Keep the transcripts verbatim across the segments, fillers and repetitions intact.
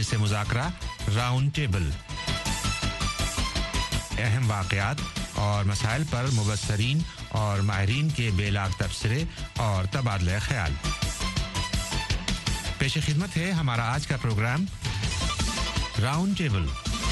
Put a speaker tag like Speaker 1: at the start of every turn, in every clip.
Speaker 1: से मुज़ाकरा round table, अहम वाक़यात और मसाइल पर मुबस्सरीन और माहिरीन के बेलाग तबसरे और तबादला ख्याल। पेश खिदमत है हमारा आज का प्रोग्राम राउंड टेबल।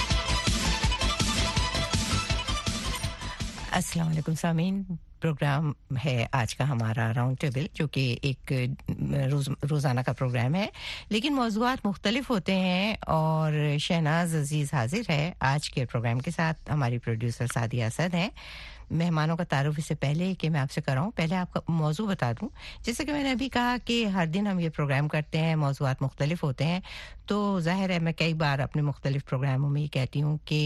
Speaker 2: अस्सलाम वालेकुम सामीन, प्रोग्राम है आज का हमारा राउंड टेबल, जो कि एक रोज रोज़ाना का प्रोग्राम है, लेकिन मौज़ूआत मुख्तलिफ होते हैं। और शहनाज अजीज़ हाजिर है आज के प्रोग्राम के साथ, हमारी प्रोड्यूसर सादिया असद हैं। मेहमानों का तारुफ इससे पहले कि मैं आपसे कराऊं, पहले आपका मौजू बता दूं। जैसे कि मैंने अभी कहा कि हर दिन हम ये प्रोग्राम करते हैं, मौज़ूआत मुख्तलिफ होते हैं, तो ज़ाहिर है मैं कई बार अपने मुख्तलिफ प्रोग्रामों में ये कहती हूँ कि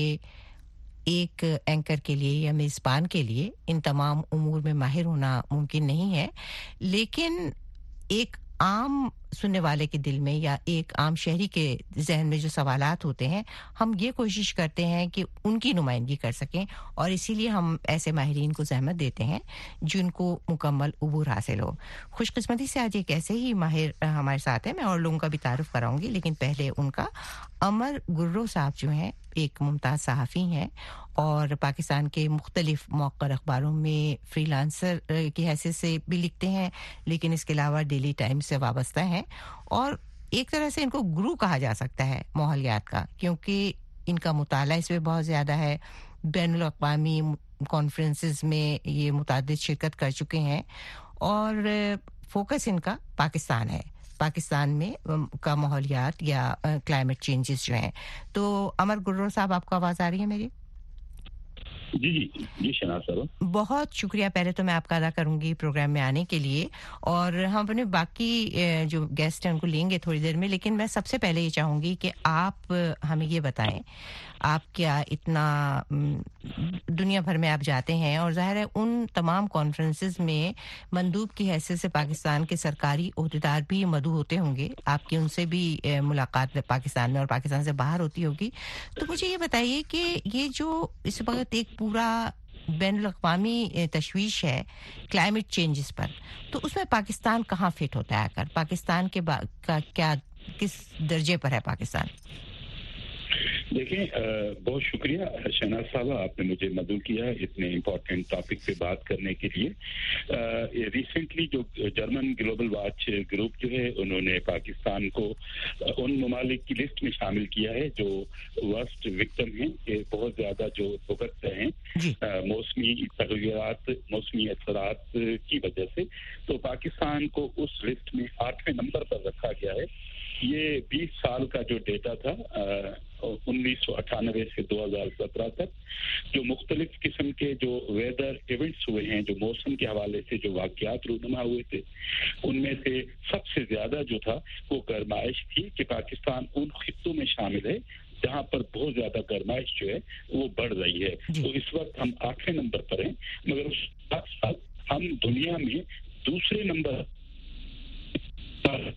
Speaker 2: एक एंकर के लिए या मेज़बान के लिए इन तमाम उमूर में माहिर होना मुमकिन नहीं है, लेकिन एक आम सुनने वाले के दिल में या एक आम शहरी के जहन में जो सवालात होते हैं, हम ये कोशिश करते हैं कि उनकी नुमाइंदगी कर सकें, और इसीलिए हम ऐसे माहिरीन को ज़हमत देते हैं जिनको मुकम्मल उबूर हासिल हो। खुशकिस्मती से आज एक ऐसे ही माहिर हमारे साथ हैं, मैं और लोगों का भी तारुफ कराऊंगी, लेकिन पहले उनका। अमर गुर्रो साहब जो हैं एक मुमताज़ सहाफ़ी हैं और पाकिस्तान के मुख्तलिफ मौक़र अखबारों में फ्रीलांसर की हैसियत से भी लिखते हैं, लेकिन इसके अलावा डेली टाइम्स से वाबस्ता हैं, और एक तरह से इनको गुरु कहा जा सकता है माहौलियात का, क्योंकि इनका मुताला इसमें बहुत ज़्यादा है। बैनुल अक़वामी कॉन्फ्रेंसेस में ये मुताद्दिद शिरकत कर चुके हैं, और फोकस इनका पाकिस्तान है, पाकिस्तान में का माहौलियात या क्लाइमेट चेंजेस जो हैं। तो अमर गुर्रो साहब, आपको आवाज़ आ रही है मेरी?
Speaker 3: जी जी जी शनाज साहब,
Speaker 2: बहुत शुक्रिया पहले तो मैं आपका अदा करूंगी प्रोग्राम में आने के लिए, और हम अपने बाकी जो गेस्ट हैं उनको लेंगे थोड़ी देर में, लेकिन मैं सबसे पहले ये चाहूंगी कि आप हमें ये बताएं, आप क्या इतना दुनिया भर में आप जाते हैं, और ज़ाहिर है उन तमाम कॉन्फ्रेंसेस में मंदूब की हैसियत से पाकिस्तान के सरकारी ओहदेदार भी मदऊ होते होंगे, आपकी उनसे भी मुलाकात पाकिस्तान में और पाकिस्तान से बाहर होती होगी। तो मुझे ये बताइए कि ये जो इस वक्त एक पूरा बैनुल-अक़वामी तशवीश है क्लाइमेट चेंजेस पर, तो उसमें पाकिस्तान कहाँ फिट होता है आकर? पाकिस्तान के का क्या, किस दर्जे पर है पाकिस्तान?
Speaker 3: देखें, बहुत शुक्रिया शहनाज साहब, आपने मुझे मदऊ किया इतने इम्पोर्टेंट टॉपिक पे बात करने के लिए। रिसेंटली जो जर्मन ग्लोबल वॉच ग्रुप जो है, उन्होंने पाकिस्तान को उन ममालिक की लिस्ट में शामिल किया है जो वर्स्ट विक्टिम हैं, ये बहुत ज़्यादा जो भुगतते हैं मौसमी तग़य्युरात, मौसमी असरात की वजह से। तो पाकिस्तान को उस लिस्ट में आठवें नंबर पर रखा गया है। ये बीस साल का जो डेटा था उन्नीस सौ अट्ठानवे से दो हज़ार सत्रह तक, जो मुख्तलिफ किस्म के जो वेदर इवेंट्स हुए हैं, जो मौसम के हवाले से जो वाक़यात रूनुमा हुए थे, उनमें से सबसे ज़्यादा जो था वो गर्माइश थी कि पाकिस्तान उन खित्तों में शामिल है जहाँ पर बहुत ज़्यादा गर्माइश जो है वो बढ़ रही है। तो इस वक्त हम आठवें नंबर पर हैं, मगर उस साथ साथ हम दुनिया में दूसरे नंबर पर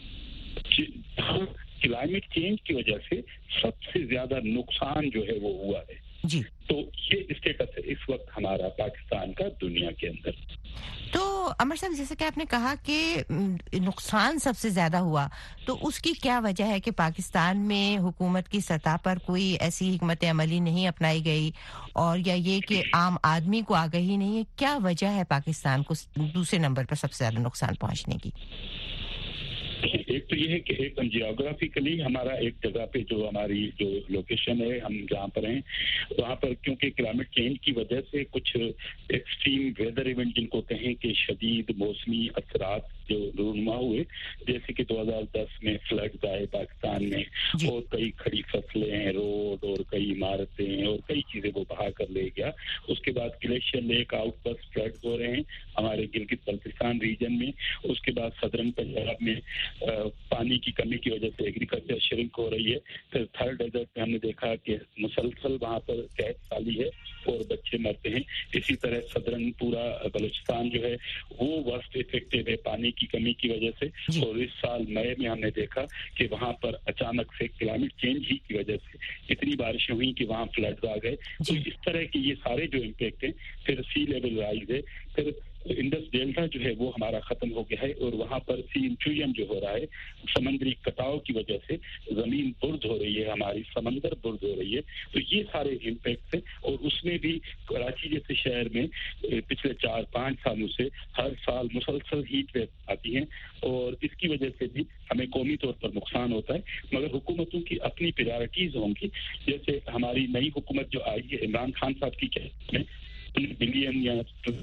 Speaker 3: क्लाइमेट चेंज की वजह से सबसे ज्यादा नुकसान जो है वो हुआ है
Speaker 2: जी।
Speaker 3: तो ये स्टेटस है इस वक्त हमारा पाकिस्तान का दुनिया के अंदर।
Speaker 2: तो अमर साहब, जैसे कि आपने कहा कि नुकसान सबसे ज्यादा हुआ, तो उसकी क्या वजह है कि पाकिस्तान में हुकूमत की सतह पर कोई ऐसी हिकमत अमली नहीं अपनाई गई, और या ये कि आम आदमी को आगाही नहीं है? क्या वजह है पाकिस्तान को दूसरे नंबर पर सबसे ज्यादा नुकसान पहुंचने की?
Speaker 3: एक तो ये है कि एक जियोग्राफिकली हमारा एक जगह पे जो हमारी जो लोकेशन है, हम जहाँ पर हैं वहाँ पर क्योंकि क्लाइमेट चेंज की वजह से कुछ एक्सट्रीम वेदर इवेंट जिनको कहें कि शदीद मौसमी असरात जो रूनुमा हुए, जैसे कि दो हज़ार दस में फ्लड्स आए पाकिस्तान में, और कई खड़ी फसलें हैं, रोड और कई इमारतें और कई चीज़ें वो बहा कर ले गया। उसके बाद ग्लेशियर लेक आउटबर्स्ट फ्लड्स हो रहे हैं हमारे गिलगित बल्तिस्तान रीजन में। उसके बाद सदरन पंजाब में आ, पानी की कमी की वजह से एग्रीकल्चर श्रिंक हो रही है। फिर थर्ड डेजर्ट में हमने देखा कि मुसलसल वहाँ पर गैस खाली है और बच्चे मरते हैं। इसी तरह सदरन पूरा बलूचिस्तान जो है वो वर्स्ट इफेक्टेड है पानी की कमी की वजह से। और इस साल मई में हमने देखा कि वहाँ पर अचानक से क्लाइमेट चेंज ही की वजह से इतनी बारिशें हुई कि वहाँ फ्लड्स आ गए। तो इस तरह के ये सारे जो इम्पैक्ट हैं, फिर सी लेवल राइज है, फिर इंडस डेल्टा जो है वो हमारा खत्म हो गया है और वहाँ पर सी इंट्रूजन जो हो रहा है समुद्री कटाव की वजह से जमीन बुर्द हो रही है, हमारी समंदर बुर्द हो रही है। तो ये सारे इम्पैक्ट है और उसमें भी कराची जैसे शहर में पिछले चार पाँच सालों से हर साल मुसलसल हीट वेव आती हैं और इसकी वजह से भी हमें कौमी तौर पर नुकसान होता है। मगर हुकूमतों की अपनी प्रायोरिटीज होंगी, जैसे हमारी नई हुकूमत जो आई है इमरान खान साहब की क्या बिलियन या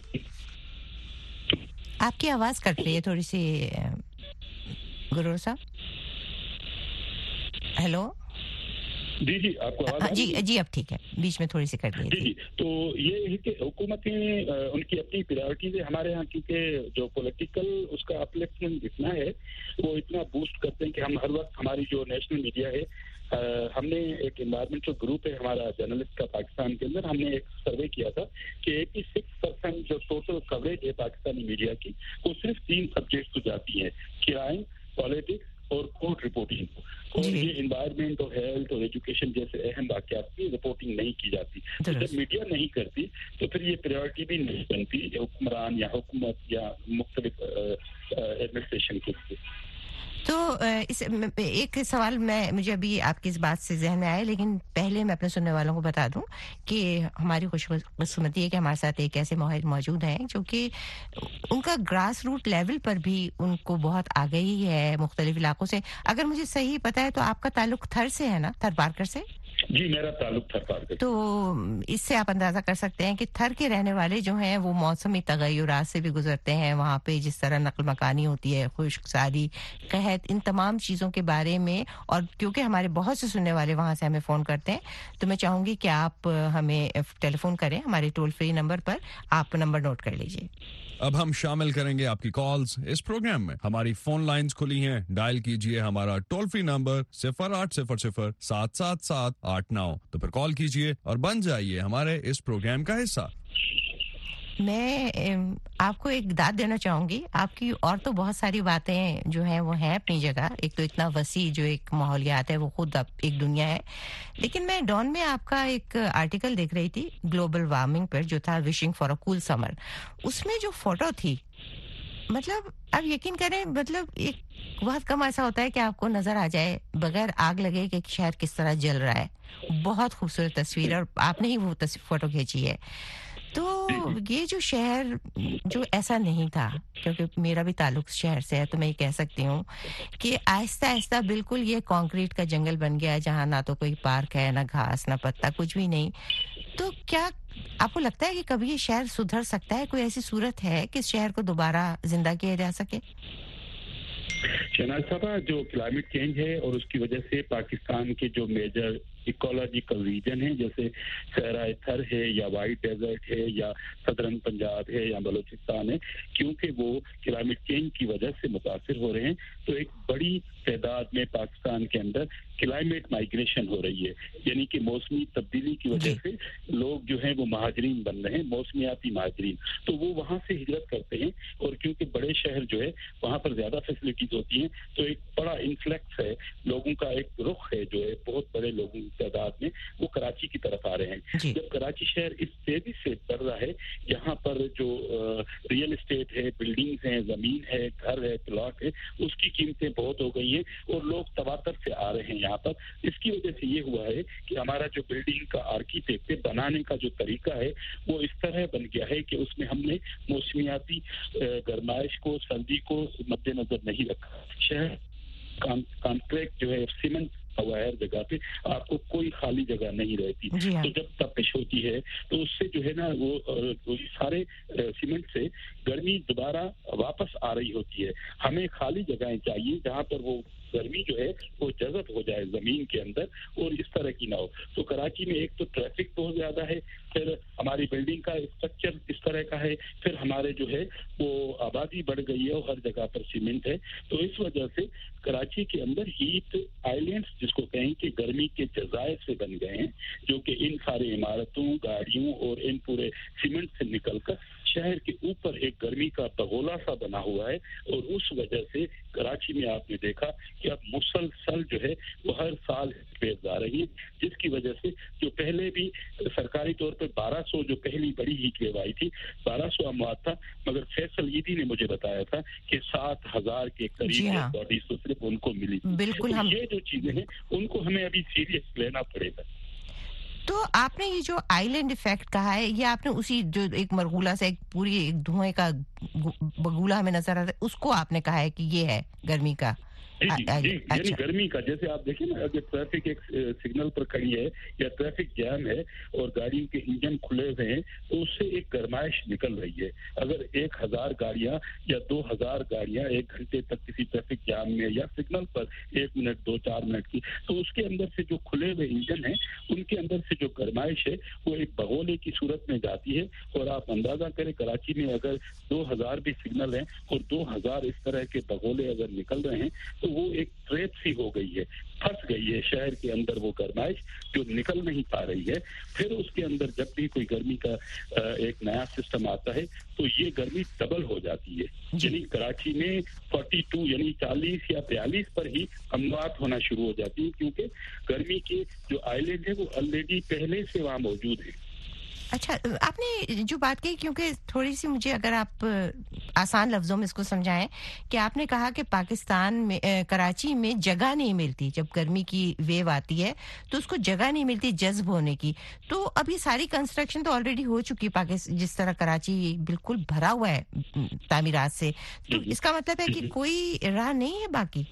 Speaker 2: आपकी आवाज कट रही है थोड़ी सी गुरु साहब। हेलो
Speaker 3: जी जी आपको आवाज
Speaker 2: जी जी अब ठीक है, बीच में थोड़ी सी कट गई
Speaker 3: जी जी। तो ये है कि हुकूमतें उनकी अपनी प्रायोरिटीज है। हमारे यहाँ क्योंकि जो पॉलिटिकल उसका अपलिफ्टमेंट इतना है, वो इतना बूस्ट करते हैं कि हम हर वक्त हमारी जो नेशनल मीडिया है, आ, हमने एक एनवायरमेंटल ग्रुप है हमारा जर्नलिस्ट का पाकिस्तान के अंदर, हमने एक सर्वे किया था कि छियासी परसेंट जो टोटल कवरेज है पाकिस्तानी मीडिया की वो सिर्फ तीन सब्जेक्ट को जाती है, क्राइम, पॉलिटिक्स और कोर्ट रिपोर्टिंग। और ये एनवायरमेंट और हेल्थ और एजुकेशन जैसे अहम वाक़यात की रिपोर्टिंग नहीं की जाती। तो जब मीडिया नहीं करती तो फिर ये प्रायोरिटी भी नहीं बनती हुक्मरान या हुकूमत या मुख्तलिफ एडमिनिस्ट्रेशन के लिए।
Speaker 2: तो इस एक सवाल मैं मुझे अभी आपकी इस बात से जहन में आया, लेकिन पहले मैं अपने सुनने वालों को बता दूं कि हमारी खुशकिस्मती है कि हमारे साथ एक ऐसे माहिर मौजूद हैं जो कि उनका ग्रास रूट लेवल पर भी उनको बहुत आगे ही है मुख्तलिफ इलाकों से। अगर मुझे सही पता है तो आपका ताल्लुक थर से है ना, थर पारकर से?
Speaker 3: जी मेरा ताल्लुक थर पारकर।
Speaker 2: तो इससे आप अंदाजा कर सकते हैं कि थर के रहने वाले जो हैं वो मौसमी तगय्युरात से भी गुजरते हैं। वहाँ पे जिस तरह नकल मकानी होती है, खुश्क सारी, कहत, इन तमाम चीज़ों के बारे में, और क्योंकि हमारे बहुत से सुनने वाले वहाँ से हमें फ़ोन करते हैं तो मैं चाहूँगी कि आप हमें टेलीफोन करें हमारे टोल फ्री नंबर पर। आप नंबर नोट कर लीजिए।
Speaker 4: अब हम शामिल करेंगे आपकी कॉल्स इस प्रोग्राम में। हमारी फोन लाइंस खुली हैं, डायल कीजिए हमारा टोल फ्री नंबर सिफर आठ सिफर सिफर सात सात सात आठ नौ। तो फिर कॉल कीजिए और बन जाइए हमारे इस प्रोग्राम का हिस्सा।
Speaker 2: मैं आपको एक दाद देना चाहूंगी, आपकी और तो बहुत सारी बातें जो हैं वो हैं अपनी जगह। एक तो इतना वसी जो एक माहौलियात है वो खुद अब एक दुनिया है, लेकिन मैं डॉन में आपका एक आर्टिकल देख रही थी ग्लोबल वार्मिंग पर जो था wishing for a cool summer. उसमें जो फोटो थी, मतलब आप यकीन करें, मतलब एक बहुत कम ऐसा होता है कि आपको नजर आ जाए बगैर आग लगे कि शहर किस तरह जल रहा है। बहुत खूबसूरत तस्वीर, और आपने ही वो फोटो खींची है। तो ये जो शहर जो ऐसा नहीं था, क्योंकि मेरा भी ताल्लुक शहर से है तो मैं ये कह सकती हूँ कि आहिस्ता आहिस्ता बिल्कुल ये कंक्रीट का जंगल बन गया, जहाँ ना तो कोई पार्क है, ना घास, ना पत्ता, कुछ भी नहीं। तो क्या आपको लगता है कि कभी ये शहर सुधर सकता है? कोई ऐसी सूरत है कि इस शहर को दोबारा जिंदा किया जा सके?
Speaker 3: शहनाज साहबा, जो क्लाइमेट चेंज है और उसकी वजह से पाकिस्तान के जो मेजर इकोलॉजिकल रीजन है, जैसे सहराए थर है या वाइट डेजर्ट है या सदरन पंजाब है या बलूचिस्तान है, क्योंकि वो क्लाइमेट चेंज की वजह से मुतासिर हो रहे हैं, तो एक बड़ी तादाद में पाकिस्तान के अंदर क्लाइमेट माइग्रेशन हो रही है। यानी कि मौसमी तब्दीली की वजह से लोग जो हैं वो महाजरीन बन रहे हैं, मौसमियाती महाजरीन। तो वो वहाँ से हिजरत करते हैं और क्योंकि बड़े शहर जो है वहाँ पर ज़्यादा फैसिलिटीज होती हैं, तो एक बड़ा इन्फ्लेक्स है, लोगों का एक रुख है जो है, बहुत बड़े लोगों की तादाद में वो कराची की तरफ आ रहे हैं। जब कराची शहर इस तेजी से बढ़ रहा है, यहाँ पर जो रियल एस्टेट है, बिल्डिंग्स हैं, ज़मीन है, घर है, प्लॉट है, उसकी कीमतें बहुत हो गई हैं और लोग तवातर से आ रहे हैं यहाँ पर। इसकी वजह से ये हुआ है कि हमारा जो बिल्डिंग का आर्किटेक्चर बनाने का जो तरीका है वो इस तरह बन गया है कि उसमें हमने मौसमियाती गर्माइश को, सर्दी को मद्देनजर नहीं रखा। शहर कॉन्क्रीट जो है, सीमेंट हुआ है हर जगह पे, आपको कोई खाली जगह नहीं रहती। तो जब तपिश होती है तो उससे जो है ना वो, वो सारे सीमेंट से गर्मी दोबारा वापस आ रही होती है। हमें खाली जगहें चाहिए जहाँ पर वो गर्मी जो है वो जज़ब हो जाए जमीन के अंदर और इस तरह की ना हो। तो कराची में एक तो ट्रैफिक बहुत ज्यादा है, फिर हमारी बिल्डिंग का स्ट्रक्चर इस तरह का है, फिर हमारे जो है वो आबादी बढ़ गई है और हर जगह पर सीमेंट है। तो इस वजह से कराची के अंदर हीट आइलैंड्स जिसको कहें कि गर्मी के जजायर से बन गए हैं, जो कि इन सारे इमारतों, गाड़ियों और इन पूरे सीमेंट से निकलकर शहर के ऊपर एक गर्मी का बगोला सा बना हुआ है और उस वजह से कराची में आपने देखा कि अब मुसलसल जो है वो हर साल तेज आ रही है, जिसकी वजह से जो पहले भी सरकारी तौर पर बारह सौ जो पहली बड़ी हीट वेव आई थी बारह सौ अमवात था, मगर फैसल ईदी ने मुझे बताया था कि सात हजार के करीब
Speaker 2: हाँ।
Speaker 3: बॉडीज तो सिर्फ उनको मिली।
Speaker 2: बिल्कुल,
Speaker 3: तो
Speaker 2: हम
Speaker 3: ये जो चीजें हैं उनको हमें अभी सीरियस लेना पड़ेगा।
Speaker 2: तो आपने ये जो आइलैंड इफेक्ट कहा है, ये आपने उसी जो एक मरगुला से एक पूरी एक धुएं का बगुला हमें नजर आता है, उसको आपने कहा है कि ये है गर्मी का।
Speaker 3: जी जी, जी यानी
Speaker 2: अच्छा।
Speaker 3: गर्मी का, जैसे आप देखिए ना, अगर ट्रैफिक एक सिग्नल पर खड़ी है या ट्रैफिक जैम है और गाड़ियों के इंजन खुले हुए हैं तो उससे एक गर्माइश निकल रही है। अगर एक हजार गाड़ियां या दो हजार गाड़ियां एक घंटे तक किसी ट्रैफिक जैम में या सिग्नल पर एक मिनट दो चार मिनट की, तो उसके अंदर से जो खुले हुए इंजन है उनके अंदर से जो गर्माइश है वो एक बगोले की सूरत में जाती है। और आप अंदाजा करें कराची में अगर दो हजार भी सिग्नल हैं और दो हजार इस तरह के बगोले अगर निकल रहे हैं तो वो एक ट्रैप सी हो गई है, फंस गई है शहर के अंदर वो गर्माइश जो निकल नहीं पा रही है। फिर उसके अंदर जब भी कोई गर्मी का एक नया सिस्टम आता है तो ये गर्मी डबल हो जाती है। यानी कराची में बयालीस यानी चालीस या बयालीस पर ही अमवात होना शुरू हो जाती है, क्योंकि गर्मी के जो आइलैंड है वो ऑलरेडी पहले से वहाँ मौजूद है।
Speaker 2: अच्छा, आपने जो बात कही, क्योंकि थोड़ी सी मुझे अगर आप आसान लफ्जों में इसको समझाएं कि आपने कहा कि पाकिस्तान में कराची में जगह नहीं मिलती, जब गर्मी की वेव आती है तो उसको जगह नहीं मिलती जज्ब होने की। तो अभी सारी कंस्ट्रक्शन तो ऑलरेडी हो चुकी पाकिस्तान, जिस तरह कराची बिल्कुल भरा हुआ है तामीरात से, तो इसका मतलब है कि कोई राह नहीं है बाकी।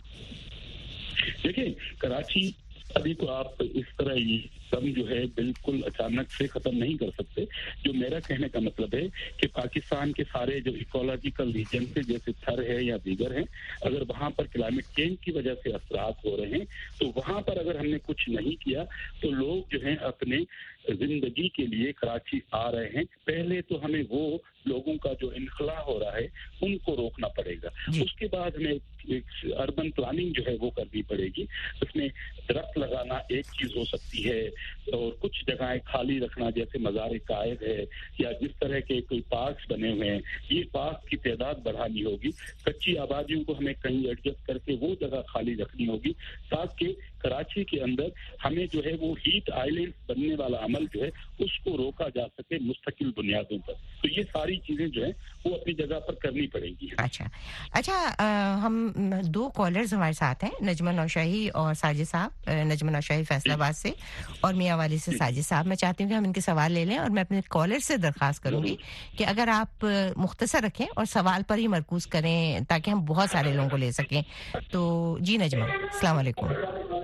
Speaker 3: देखिए कराची अभी तो आप इस तरह ही दम जो है बिल्कुल अचानक से खत्म नहीं कर सकते। जो मेरा कहने का मतलब है कि पाकिस्तान के सारे जो इकोलॉजिकल रीजन से जैसे थर है या दीगर हैं, अगर वहां पर क्लाइमेट चेंज की वजह से असरात हो रहे हैं तो वहां पर अगर हमने कुछ नहीं किया तो लोग जो हैं अपने जिंदगी के लिए कराची आ रहे हैं। पहले तो हमें वो लोगों का जो इनखला हो रहा है उनको रोकना पड़ेगा, उसके बाद हमें एक अर्बन प्लानिंग जो है वो करनी पड़ेगी। उसमें दरख्त लगाना एक चीज हो सकती है और कुछ जगहें खाली रखना, जैसे मज़ार कायद है या जिस तरह के कोई पार्क्स बने हुए हैं, ये पार्क की तादाद बढ़ानी होगी। कच्ची आबादियों को हमें कहीं एडजस्ट करके वो जगह खाली रखनी होगी ताकि कराची के अंदर हमें जो है वो हीट आइलैंड बनने वाला अमल जो है उसको रोका जा सके मुस्तकिल बुनियादों पर। तो ये सारी चीजें जो है वो अपनी जगह पर करनी पड़ेंगी।
Speaker 2: अच्छा अच्छा, आ, हम दो कॉलर्स हमारे साथ हैं, नजमा नौशाही और साजिद साहब। नजमा नौशाही फैसलाबाद से और मियां वाली से साजिद साहब। मैं चाहती हूँ कि हम इनके सवाल ले लें और मैं अपने कॉलर से दरख्वास्त करूंगी कि अगर आप मुख्तसर रखें और सवाल पर ही मरकूज करें ताकि हम बहुत सारे लोगों को ले सकें। तो जी नजमा, अस्सलाम वालेकुम।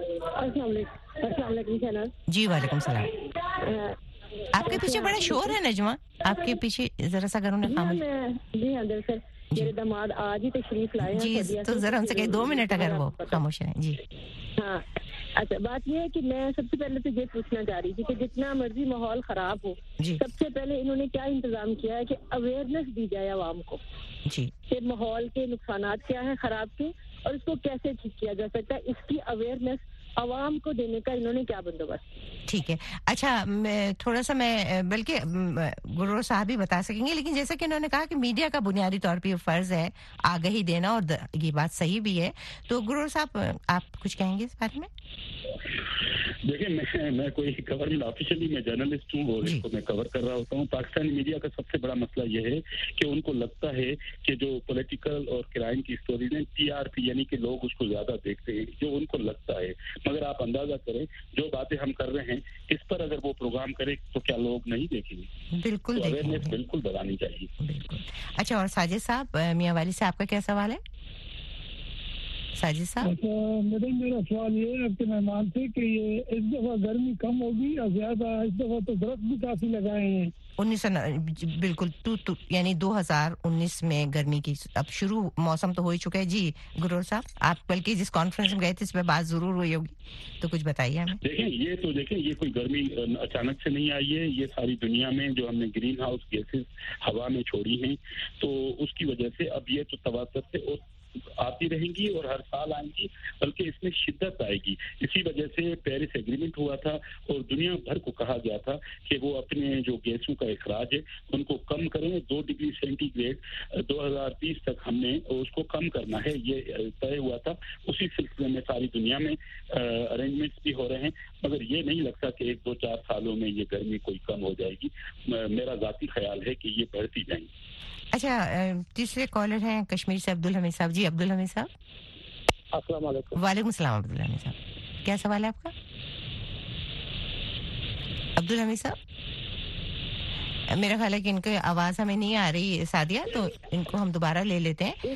Speaker 2: जी वालेकुम सलाम। आपके पीछे बड़ा शोर है नजमा, आपके पीछे जरा सा करो ना खामोश।
Speaker 5: जी हाँ, दरअसल मेरे दामाद आज ही तशरीफ लाए हैं
Speaker 2: जी, तो जरा उनसे कहिए दो मिनट अगर वो खामोश है। जी
Speaker 5: हाँ, अच्छा बात यह है कि मैं सबसे पहले तो ये पूछना चाह रही थी कि जितना मर्जी माहौल खराब हो, सबसे पहले इन्होंने क्या इंतजाम किया है कि अवेयरनेस दी जाए आवाम को
Speaker 2: जी
Speaker 5: कि माहौल के नुकसानात क्या है खराब के और इसको कैसे ठीक किया जा सकता है, इसकी अवेयरनेस आवाम को देने का इन्होंने क्या बंदोबस्त।
Speaker 2: ठीक है। अच्छा, मैं थोड़ा सा मैं बल्कि गुरु साहब ही बता सकेंगे, लेकिन जैसा कि उन्होंने कहा कि मीडिया का बुनियादी तौर पे फर्ज है आगाही देना और ये बात सही भी है। तो गुरु साहब आप कुछ कहेंगे इस बारे में?
Speaker 3: देखिए, मैं मैं कोई गवर्नमेंट ऑफिशियली मैं जर्नलिस्ट हूँ और इसको मैं कवर कर रहा होता हूँ। पाकिस्तानी मीडिया का सबसे बड़ा मसला यह है कि उनको लगता है कि जो पॉलिटिकल और क्राइम की स्टोरीज हैं टीआरपी यानी कि लोग उसको ज्यादा देखते हैं, जो उनको लगता है। मगर आप अंदाजा करें जो बातें हम कर रहे हैं इस पर अगर वो प्रोग्राम करे तो क्या लोग नहीं देखेंगे?
Speaker 2: बिल्कुल
Speaker 3: तो अवेयरनेस बिल्कुल बढ़ानी चाहिए।
Speaker 2: बिल्कुल। अच्छा, और साजिद साहब, मियां वाली से आपका क्या सवाल है? साजिद साहब।
Speaker 6: तो मैडम मेरा सवाल ये है आपके मेहमान से कि ये इस दफा गर्मी कम होगी या ज्यादा? इस दफा तो दरख्त भी काफी लगाए हैं।
Speaker 2: उन्नीस बिल्कुल तू तू यानी दो हजार उन्नीस में गर्मी की अब शुरू मौसम तो हो ही चुका है। जी गुरु साहब, आप बल्कि जिस कॉन्फ्रेंस में गए थे इस पर बात जरूर हुई होगी, तो कुछ बताइए हमें।
Speaker 3: देखिए, ये तो देखिए ये कोई गर्मी अचानक से नहीं आई है। ये सारी दुनिया में जो हमने ग्रीन हाउस गैसेस हवा में छोड़ी हैं तो उसकी वजह से अब ये तो तवातर से और आती रहेंगी और हर साल आएंगी, बल्कि इसमें शिद्दत आएगी। इसी वजह से पेरिस एग्रीमेंट हुआ था और दुनिया भर को कहा गया था कि वो अपने जो गैसों का इखराज है उनको कम करें। दो डिग्री सेंटीग्रेड दो हज़ार बीस तक हमने उसको कम करना है, ये तय हुआ था। उसी सिलसिले में सारी दुनिया में अरेंजमेंट्स भी हो रहे हैं, मगर ये नहीं लगता कि एक दो चार सालों में ये गर्मी कोई कम हो जाएगी। मेरा ज़ाती ख्याल है कि ये बढ़ती जाएंगी।
Speaker 2: अच्छा, तीसरे कॉलर हैं कश्मीर से अब्दुल हमीद साहब। जी अब्दुल हमीद साहब।
Speaker 7: अस्सलाम वालेकुम।
Speaker 2: वालेकुम सलाम अब्दुल हमीद साहब, क्या सवाल है आपका? अब्दुल हमीद साहब, मेरा ख्याल है कि इनकी आवाज़ हमें नहीं आ रही सादिया, तो इनको हम दोबारा ले लेते हैं।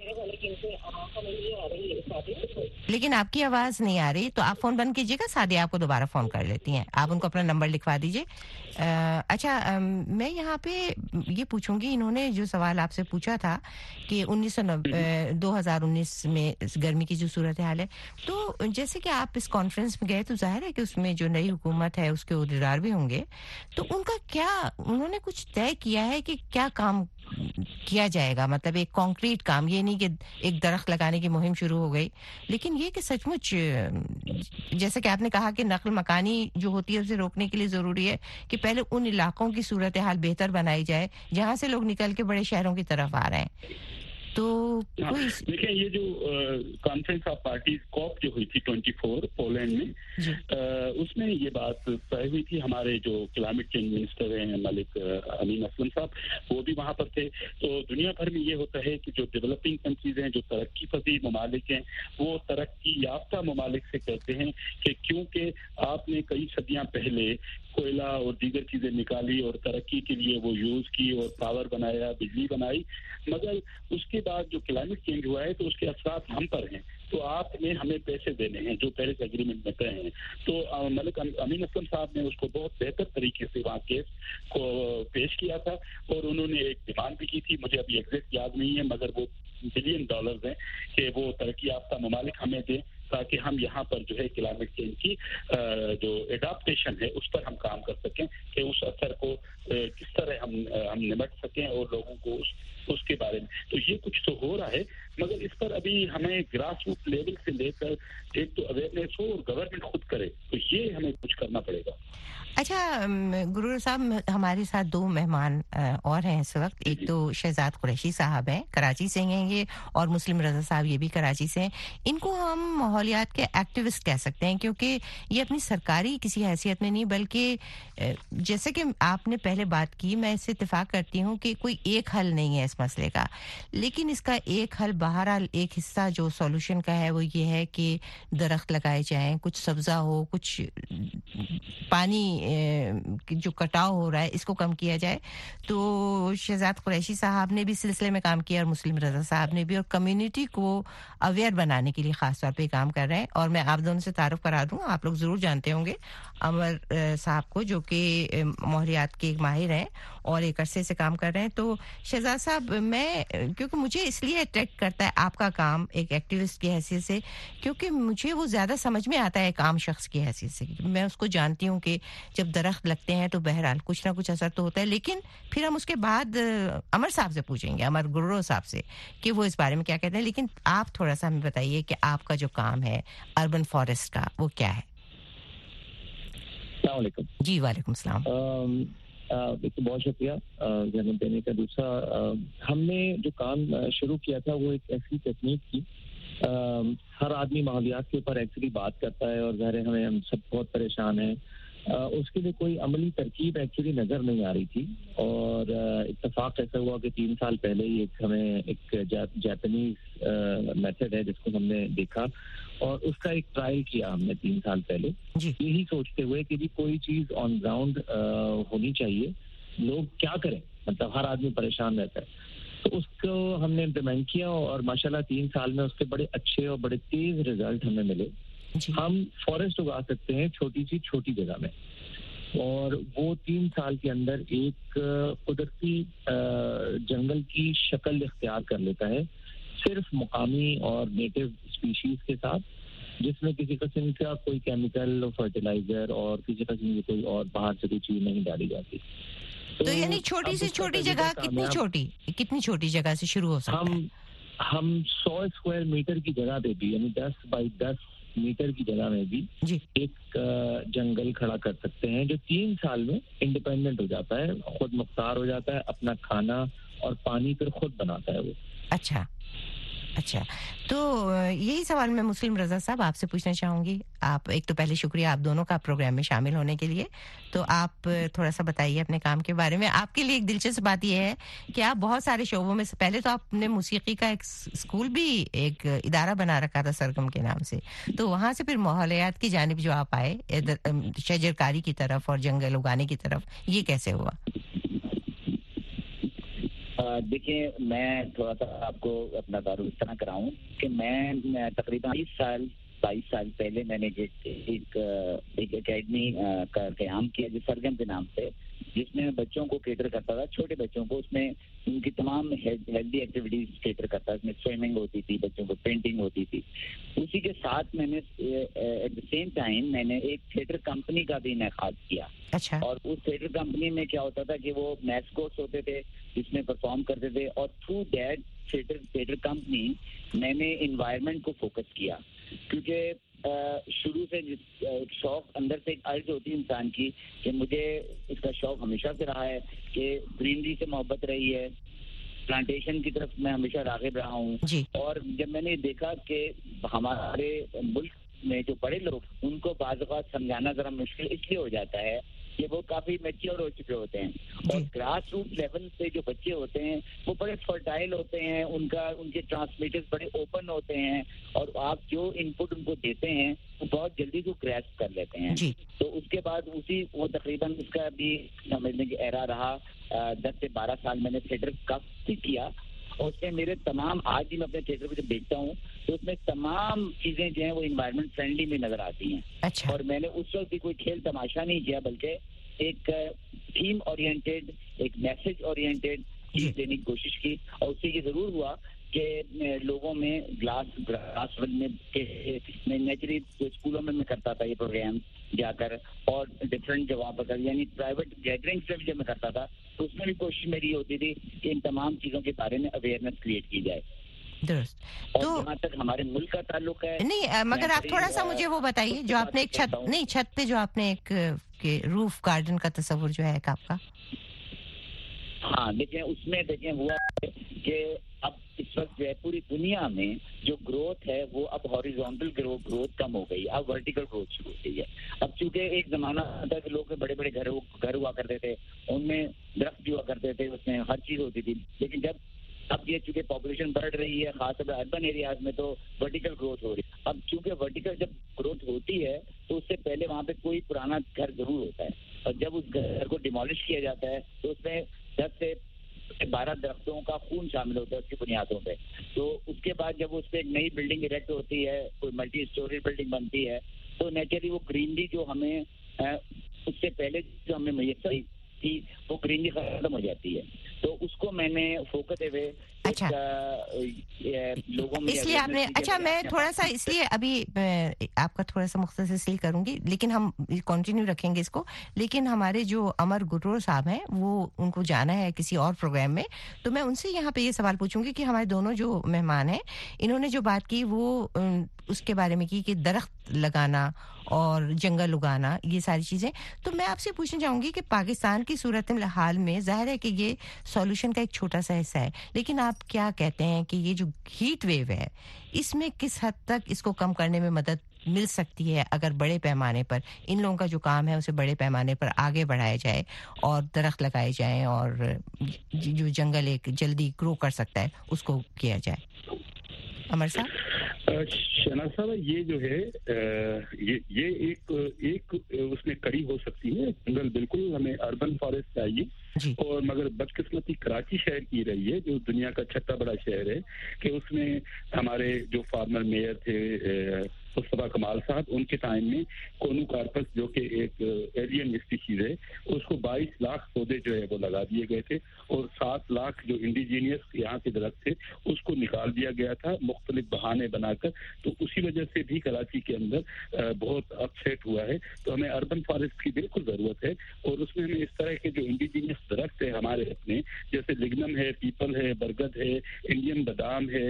Speaker 2: लेकिन आपकी आवाज़ नहीं आ रही, तो आप फ़ोन बंद कीजिएगा, सादिया आपको दोबारा फ़ोन कर लेती हैं। आप उनको अपना नंबर लिखवा दीजिए। अच्छा, आ, मैं यहाँ पे ये पूछूंगी, इन्होंने जो सवाल आपसे पूछा था कि उन्नीस सौ दो हज़ार उन्नीस में गर्मी की जो सूरत हाल है, तो जैसे कि आप इस कॉन्फ्रेंस में गए तो जाहिर है कि उसमें जो नई हुकूमत है उसके उहदेदार भी होंगे, तो उनका क्या, उन्होंने कुछ तय किया है कि क्या काम किया जाएगा? मतलब एक कॉन्क्रीट काम, ये नहीं कि एक दरख्त लगाने की मुहिम शुरू हो गई, लेकिन ये कि सचमुच जैसे कि आपने कहा कि नकल मकानी जो होती है उसे रोकने के लिए ज़रूरी है कि पहले उन इलाकों की सूरत हाल बेहतर बनाई जाए जहां से लोग निकल के बड़े शहरों की तरफ आ रहे हैं। तो कोई
Speaker 3: देखिए, ये जो कॉन्फ्रेंस ऑफ पार्टीज कॉप जो हुई थी चौबीस पोलैंड में, आ, उसमें ये बात तय हुई थी। हमारे जो क्लाइमेट चेंज मिनिस्टर हैं मलिक अमीन असलम साहब, वो भी वहाँ पर थे। तो दुनिया भर में ये होता है कि जो डेवलपिंग कंट्रीज हैं, जो तरक्की पजीर ममालिक हैं, वो तरक्की याफ्ता ममालिक से कहते हैं कि क्योंकि आपने कई सदियाँ पहले कोयला और दीगर चीजें निकाली और तरक्की के लिए वो यूज की और पावर बनाया, बिजली बनाई, मगर उसके बाद जो क्लाइमेट चेंज हुआ है तो उसके असरात हम पर हैं। तो आपने हमें पैसे देने हैं जो पेरिस एग्रीमेंट में तय हैं। तो मलिक अमीन असलम साहब ने उसको बहुत बेहतर तरीके से वहाँ केस को पेश किया था और उन्होंने एक डिमांड भी की थी, मुझे अभी एग्जैक्ट याद नहीं है, मगर वो बिलियन डॉलर्स हैं कि वो तरक्की याफ्ता ममालिक हमें दें ताकि हम यहाँ पर जो है क्लाइमेट चेंज की जो एडाप्टेशन है उस पर हम काम कर सकें कि उस असर को किस तरह हम हम निपट सकें और लोगों को उस उसके बारे में। तो ये कुछ तो हो रहा है, मगर इस पर अभी हमें ग्रास रूट लेवल से लेकर एक तो अवेयरनेस हो और गवर्नमेंट खुद करे, तो ये हमें कुछ करना पड़ेगा।
Speaker 2: अच्छा गुरूर साहब, हमारे साथ दो मेहमान और हैं इस वक्त। एक तो शहजाद कुरैशी साहब हैं, कराची से हैं ये, और मुस्लिम रजा साहब, ये भी कराची से हैं। इनको हम माहौलियात के एक्टिविस्ट कह सकते हैं क्योंकि ये अपनी सरकारी किसी हैसियत में नहीं, बल्कि जैसे कि आपने पहले बात की, मैं इससे इत्तेफाक करती हूँ कि कोई एक हल नहीं है इस मसले का, लेकिन इसका एक हल, बहरहाल एक हिस्सा जो सॉल्यूशन का है वो ये है कि दरख्त लगाए जाएं, कुछ सब्जा हो, कुछ पानी जो कटाव हो रहा है इसको कम किया जाए। तो शहजाद कुरैशी साहब ने भी सिलसिले में काम किया और मुस्लिम रजा साहब ने भी, और कम्युनिटी को अवेयर बनाने के लिए खास तौर पे काम कर रहे हैं। और मैं आप दोनों से तारुफ करा दूं, आप लोग जरूर जानते होंगे अमर साहब को, जो कि माहौलियात के एक माहिर हैं और एक अरसे से काम कर रहे हैं। तो शहजाद साहब, मैं क्योंकि मुझे इसलिए अट्रैक्ट करता है आपका काम एक एक्टिविस्ट की हैसियत से, क्योंकि मुझे वो ज़्यादा समझ में आता है एक आम शख्स की हैसियत से। मैं उसको जानती हूँ कि जब दरख्त लगते हैं तो बहरहाल कुछ ना कुछ असर तो होता है, लेकिन फिर हम उसके बाद अमर साहब से पूछेंगे, अमर गुर्रो साहब से, कि वो इस बारे में क्या कहते हैं। लेकिन आप थोड़ा सा हमें बताइए कि आपका जो काम है अर्बन फॉरेस्ट का, वो क्या है? जी वालेकुम सलाम।
Speaker 7: देखिए, बहुत शुक्रिया जन्म देने का। दूसरा, हमने जो काम शुरू किया था वो एक ऐसी तकनीक थी, हर आदमी माहौलियात के ऊपर एक्चुअली बात करता है और ज़ाहिर है हमें हम सब बहुत परेशान हैं, उसके लिए कोई अमली तरकीब एक्चुअली नज़र नहीं आ रही थी। और इत्तेफाक ऐसा हुआ कि तीन साल पहले ही एक हमें एक जापानीज मेथड है जिसको हमने देखा और उसका एक ट्रायल किया हमने तीन साल पहले, यही सोचते हुए कि जी कोई चीज़ ऑन ग्राउंड होनी चाहिए, लोग क्या करें, मतलब हर आदमी परेशान रहता है। तो उसको हमने इम्प्लीमेंट किया और माशाल्लाह तीन साल में उसके बड़े अच्छे और बड़े तेज रिजल्ट हमें मिले। हम फॉरेस्ट उगा सकते हैं छोटी सी छोटी जगह में, और वो तीन साल के अंदर एक कुदरती जंगल की शक्ल इख्तियार कर लेता है, सिर्फ मुकामी और नेटिव स्पीशीज के साथ, जिसमें किसी किस्म का कोई केमिकल, फर्टिलाइजर और किसी किस्म की कोई और बाहर से कोई चीज नहीं डाली जाती।
Speaker 2: तो, तो यानी छोटी से छोटी जगह, कितनी छोटी कितनी छोटी जगह से शुरू हो सकता
Speaker 7: हम
Speaker 2: है?
Speaker 7: ہم سو اسکوائر میٹر کی جگہ پہ بھی یعنی دس بائی دس میٹر کی جگہ میں بھی
Speaker 2: جی
Speaker 7: ایک جنگل کھڑا کر سکتے ہیں جو تین سال میں انڈیپینڈنٹ ہو جاتا ہے, خود مختار ہو جاتا ہے, اپنا کھانا اور پانی پھر خود بناتا ہے وہ.
Speaker 2: اچھا اچھا, تو یہی سوال میں مسلم رضا صاحب آپ سے پوچھنا چاہوں گی. آپ ایک تو پہلے شکریہ آپ دونوں کا پروگرام میں شامل ہونے کے لیے. تو آپ تھوڑا سا بتائیے اپنے کام کے بارے میں. آپ کے لیے ایک دلچسپ بات یہ ہے کہ آپ بہت سارے شعبوں میں, پہلے تو آپ نے موسیقی کا ایک اسکول بھی ایک ادارہ بنا رکھا تھا سرگم کے نام سے, تو وہاں سے پھر ماحولیات کی جانب جو آپ آئے شجرکاری کی طرف اور جنگل اگانے کی طرف, یہ کیسے ہوا؟
Speaker 8: دیکھیں, میں تھوڑا سا آپ کو اپنا تعارف اس طرح کراؤں کہ میں تقریباً بیس سال بائیس سال پہلے میں نے ایک ایک اکیڈمی کا قیام کیا جو سرگم کے نام سے, جس میں بچوں کو کیٹر کرتا تھا, چھوٹے بچوں کو. اس میں ان کی تمام ہیلدی ایکٹیویٹیز کیٹر کرتا. اس میں سوئمنگ ہوتی تھی, بچوں کو پینٹنگ ہوتی تھی. اسی کے ساتھ میں نے ایٹ دا سیم ٹائم میں نے ایک تھیٹر کمپنی کا بھی انعقاد کیا.
Speaker 2: اچھا.
Speaker 8: اور اس تھیٹر کمپنی میں کیا ہوتا تھا کہ وہ میسکوٹس ہوتے تھے جس میں پرفارم کرتے تھے, اور through that theatre theatre company میں نے انوائرمنٹ کو فوکس کیا, کیونکہ شروع سے جس ایک شوق اندر سے ایک عرض ہوتی ہے انسان کی کہ مجھے اس کا شوق ہمیشہ سے رہا ہے کہ گرینری سے محبت رہی ہے, پلانٹیشن کی طرف میں ہمیشہ راغب رہا ہوں.
Speaker 2: جی.
Speaker 8: اور جب میں نے دیکھا کہ ہمارے ملک میں جو بڑے لوگ ان کو بعض اوقات سمجھانا ذرا مشکل اس لیے ہو جاتا ہے کہ وہ کافی میچور ہو چکے ہوتے ہیں, اور گراس روٹ لیول پہ جو بچے ہوتے ہیں وہ بڑے فرٹائل ہوتے ہیں, ان کا ان کے ٹرانسمیٹرز بڑے اوپن ہوتے ہیں, اور آپ جو ان پٹ ان کو دیتے ہیں وہ بہت جلدی کو گریسپ کر لیتے ہیں.
Speaker 2: جی.
Speaker 8: تو اس کے بعد اسی وہ تقریباً اس کا بھی سمجھنے کی ایرا رہا. دس سے بارہ سال میں نے تھیٹر کافی کیا, اور اس میں میرے تمام, آج بھی میں اپنے تھیٹر کو جب دیکھتا ہوں تو اس میں تمام چیزیں جو ہیں وہ انوائرمنٹ فرینڈلی میں نظر آتی ہیں.
Speaker 2: اچھا.
Speaker 8: اور میں نے اس وقت بھی کوئی کھیل تماشا نہیں کیا, بلکہ ایک تھیم اورینٹیڈ, ایک میسج اورینٹیڈ چیز دینے کی کوشش کی. اور اس سے یہ ضرور ہوا کہ لوگوں میں گلاس گراس میں نیچرلی اسکولوں میں میں کرتا تھا یہ پروگرام جا کر, اور ڈفرینٹ جگہوں پر, یعنی پرائیویٹ گیدرنگس میں بھی جب میں کرتا تھا تو اس میں بھی کوشش میری ہوتی تھی کہ ان تمام چیزوں کے بارے میں اویئرنیس کریٹ کی جائے.
Speaker 2: درست.
Speaker 8: اور جہاں تک ہمارے ملک کا تعلق ہے,
Speaker 2: نہیں مگر آپ تھوڑا سا مجھے وہ بتائیے جو آپ نے ایک چھت نہیں چھت پہ جو آپ نے ایک روف گارڈن کا تصور جو ہے آپ کا.
Speaker 8: ہاں دیکھیں, اس میں دیکھیں ہوا کہ اب اس وقت جو ہے پوری دنیا میں جو گروتھ ہے وہ اب ہاریزونٹل گروتھ کم ہو گئی, اب ورٹیکل گروتھ شروع ہو گئی ہے. اب چونکہ ایک زمانہ تھا کہ لوگ بڑے بڑے گھر گھر ہوا کرتے تھے, ان میں درخت بھی ہوا کرتے تھے, اس میں ہر چیز ہوتی تھی. لیکن جب اب یہ چونکہ پاپولیشن بڑھ رہی ہے خاص طور پر اربن ایریاز میں, تو ورٹیکل گروتھ ہو رہی ہے. اب چونکہ ورٹیکل جب گروتھ ہوتی ہے تو اس سے پہلے وہاں پہ کوئی پرانا گھر ضرور ہوتا ہے, اور جب اس گھر کو ڈیمالش کیا جاتا ہے تو اس میں دس سے بارہ درختوں کا خون شامل ہوتا ہے اس کی بنیادوں پہ. تو اس کے بعد جب اس پہ ایک نئی بلڈنگ اریکٹ ہوتی ہے, کوئی ملٹی اسٹوری بلڈنگ بنتی ہے, تو نیچرلی وہ گرینری جو ہمیں اس سے پہلے جو ہمیں میسر تھی وہ گرینری ختم ہو جاتی ہے. تو اس کو میں نے فوکس ہوئے
Speaker 2: اچھا
Speaker 8: لوگوں میں
Speaker 2: اس لیے آپ نے, اچھا میں تھوڑا سا اس لیے ابھی آپ کا تھوڑا سا مختصر اس لیے کروں گی, لیکن ہم کنٹینیو رکھیں گے اس کو. لیکن ہمارے جو امر گرور صاحب ہیں وہ ان کو جانا ہے کسی اور پروگرام میں, تو میں ان سے یہاں پہ یہ سوال پوچھوں گی کہ ہمارے دونوں جو مہمان ہیں انہوں نے جو بات کی وہ اس کے بارے میں کی کہ درخت لگانا اور جنگل اگانا یہ ساری چیزیں. تو میں آپ سے پوچھنا چاہوں گی کہ پاکستان کی صورت حال میں ظاہر ہے کہ یہ سولوشن کا ایک چھوٹا سا حصہ ہے, لیکن آپ کیا کہتے ہیں کہ یہ جو ہیٹ ویو ہے اس میں کس حد تک اس کو کم کرنے میں مدد مل سکتی ہے اگر بڑے پیمانے پر ان لوگوں کا جو کام ہے اسے بڑے پیمانے پر آگے بڑھایا جائے اور درخت لگائے جائیں اور جو جنگل ایک جلدی گرو کر سکتا ہے اس کو کیا جائے. امر صاحب.
Speaker 3: شہناز صاحب, یہ جو ہے یہ یہ ایک ایک اس میں کڑی ہو سکتی ہے. جنگل بالکل ہمیں اربن فارسٹ چاہیے, اور مگر بدقسمتی کراچی شہر کی رہی ہے جو دنیا کا چھٹا بڑا شہر ہے کہ اس میں ہمارے جو فارمر میئر تھے मुस्तफा कमाल साहब, उनके टाइम में कोनोकार्पस जो कि एक एलियन स्पीशीज है उसको बाईस लाख पौधे जो है वो लगा दिए गए थे और सात लाख जो इंडिजीनियस यहाँ के दरख्त थे उसको निकाल दिया गया था मुख्तलिफ बहाने बनाकर। तो उसी वजह से भी कराची के अंदर बहुत अपसेट हुआ है। तो हमें अर्बन फॉरेस्ट की बिल्कुल ज़रूरत है और उसमें हमें इस तरह के जो इंडिजीनियस दरख्त है हमारे अपने, जैसे लिग्नम है, पीपल है, बरगद है, इंडियन बादाम है,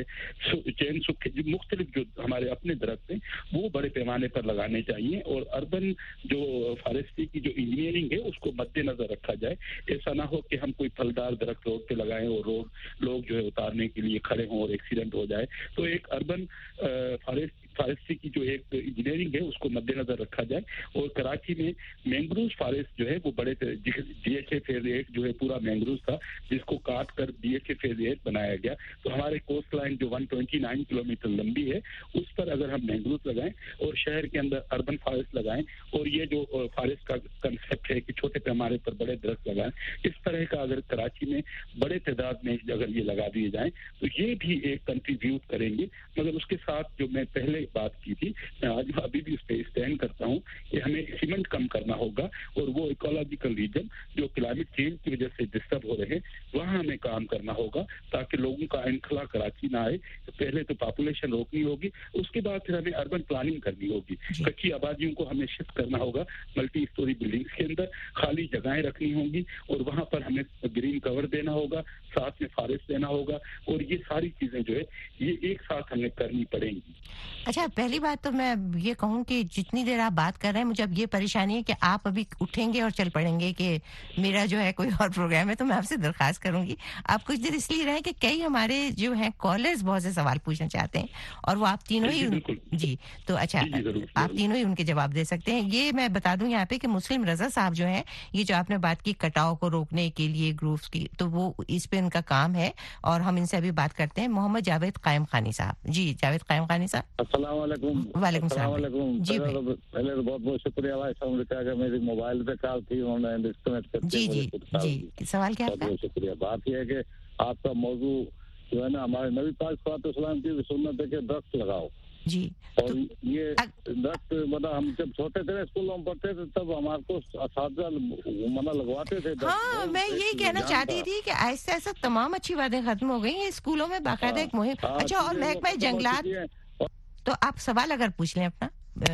Speaker 3: चैन सुख, मुख्तलिफ जो हमारे अपने दरख्त हैं वो बड़े पैमाने पर लगाने चाहिए और अर्बन जो फॉरेस्ट्री की जो इंजीनियरिंग है उसको मद्देनजर रखा जाए। ऐसा ना हो कि हम कोई फलदार दरख्त रोड पे लगाएं और रोड लोग जो है उतारने के लिए खड़े हों और एक्सीडेंट हो जाए। तो एक अर्बन फॉरेस्ट फॉरेस्ट्री की जो एक इंजीनियरिंग है उसको मद्देनजर रखा जाए। और कराची में मैंग्रोव फॉरेस्ट जो है वो बड़े डीएचए फेज एट जो है पूरा मैंग्रोव था जिसको काट कर डीएचए फेज एट बनाया गया। तो हमारे कोस्ट लाइन जो एक सौ उनतीस किलोमीटर लंबी है उस पर अगर हम मैंग्रोव लगाएं और शहर के अंदर अर्बन फॉरेस्ट लगाएं और ये जो फॉरेस्ट का कंसेप्ट है कि छोटे पैमाने पर बड़े दरख्त लगाएं, इस तरह का अगर कराची में बड़े तादाद में अगर ये लगा दिए जाएं तो ये भी एक कंट्रीब्यूट करेंगे। मगर उसके साथ जो मैं पहले बात की थी, मैं आज अभी भी उस पर स्टैंड करता हूँ कि हमें सीमेंट कम करना होगा और वो इकोलॉजिकल रीजन जो क्लाइमेट चेंज की वजह से डिस्टर्ब हो रहे हैं वहाँ हमें काम करना होगा ताकि लोगों का इनखला कराची ना आए। तो पहले तो पॉपुलेशन रोकनी होगी, उसके बाद फिर हमें अर्बन प्लानिंग करनी होगी। कच्ची आबादियों को हमें शिफ्ट करना होगा मल्टी स्टोरी बिल्डिंग्स के अंदर, खाली जगहें रखनी होंगी और वहाँ पर हमें ग्रीन कवर देना होगा, साथ में फॉरेस्ट देना होगा और ये सारी चीजें जो है ये एक साथ हमें करनी पड़ेंगी।
Speaker 2: अच्छा, पहली बात तो मैं ये कहूँ कि जितनी देर आप बात कर रहे हैं मुझे अब ये परेशानी है कि आप अभी उठेंगे और चल पड़ेंगे कि मेरा जो है कोई और प्रोग्राम है। तो मैं आपसे दरखास्त करूंगी आप कुछ देर इसलिए रहें कि कई हमारे जो हैं कॉलर्स बहुत से सवाल पूछना चाहते हैं और वो आप तीनों ही जी तो अच्छा आप तीनों ही उनके जवाब दे सकते हैं। ये मैं बता दूं यहाँ पे कि मुस्लिम रजा साहब जो हैं, ये जो आपने बात की कटाव को रोकने के लिए ग्रूव्स की, तो वो इस पे उनका काम है और हम इनसे अभी बात करते हैं। मोहम्मद जावेद कायम खानी साहब, जी जावेद कायम खानी साहब।
Speaker 9: अस्सलाम वालेकुम।
Speaker 2: वालेकुम सलाम
Speaker 9: जी भाई। पहले तो बहुत बहुत शुक्रिया भाई साहब का मेरी मोबाइल पे कॉल थी उन्होंने डिस्कनेक्ट कर
Speaker 2: जी जी जी सवाल क्या आपका?
Speaker 9: बहुत शुक्रिया। बात यह है कि आपका मौजू जो है ना हमारे नबी पाक सल्लल्लाहु की सुन्नत है कि दरख्त लगाओ
Speaker 2: जी।
Speaker 9: और तो, ये दरख्त मतलब हम जब छोटे थे स्कूलों में पढ़ते थे तब हमारे को असातिज़ा मना लगवाते थे।
Speaker 2: हाँ, मैं यही कहना चाहती थी कि ऐसे ऐसा तमाम अच्छी बातें खत्म हो गई हैं स्कूलों में बाकायदा एक मुहिम। अच्छा, और महकमा जंगलात, तो आप सवाल अगर पूछ लें अपना।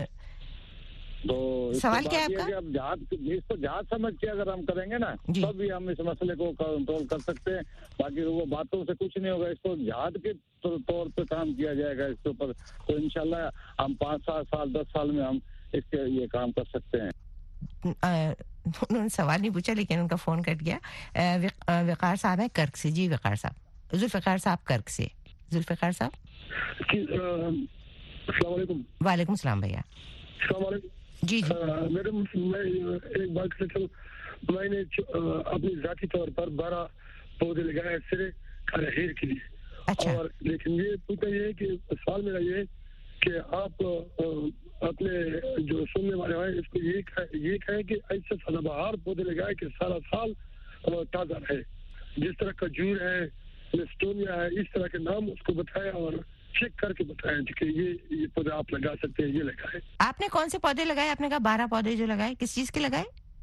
Speaker 9: तो
Speaker 2: सवाल क्या है आपका?
Speaker 9: अब जहाज इसको जहाज समझ के अगर हम करेंगे ना तब भी हम इस मसले को कंट्रोल कर सकते हैं, बाकी वो बातों से कुछ नहीं होगा। इसको जहाज के तौर पे काम किया जाएगा इसके ऊपर, तो इंशाल्लाह हम पाँच सात साल दस साल में हम इसके ये काम कर सकते हैं।
Speaker 2: उन्होंने सवाल नहीं पूछा लेकिन उनका फोन कट गया। वकार साहब है कर्क से। जी वकार साहब, जुल्फिकार साहब कर्क से। जुल्फिकार साहब। वालेकुम सलाम भैया। जी जी
Speaker 6: मैडम, मैं एक बात कहता हूँ, मैंने अपनी जाती तौर पर बारह पौधे लगाए सिरे हेर के लिए।
Speaker 2: अच्छा।
Speaker 6: और लेकिन ये पूछना ये है कि सवाल मेरा ये है कि आप अपने जो सुनने वाले हैं इसको ये ये कहें कि ऐसे सदाबहार पौधे लगाए कि सारा साल ताज़ा रहे, जिस तरह खजूर है, लिस्टोनिया है, इस तरह के नाम उसको बताएं और चेक करके बताएं कि ये ये पौधे आप लगा सकते हैं, ये लगाए।
Speaker 2: आपने कौन से पौधे लगाए? आपने कहा बारह पौधे जो लगाए, किस चीज के लगाए?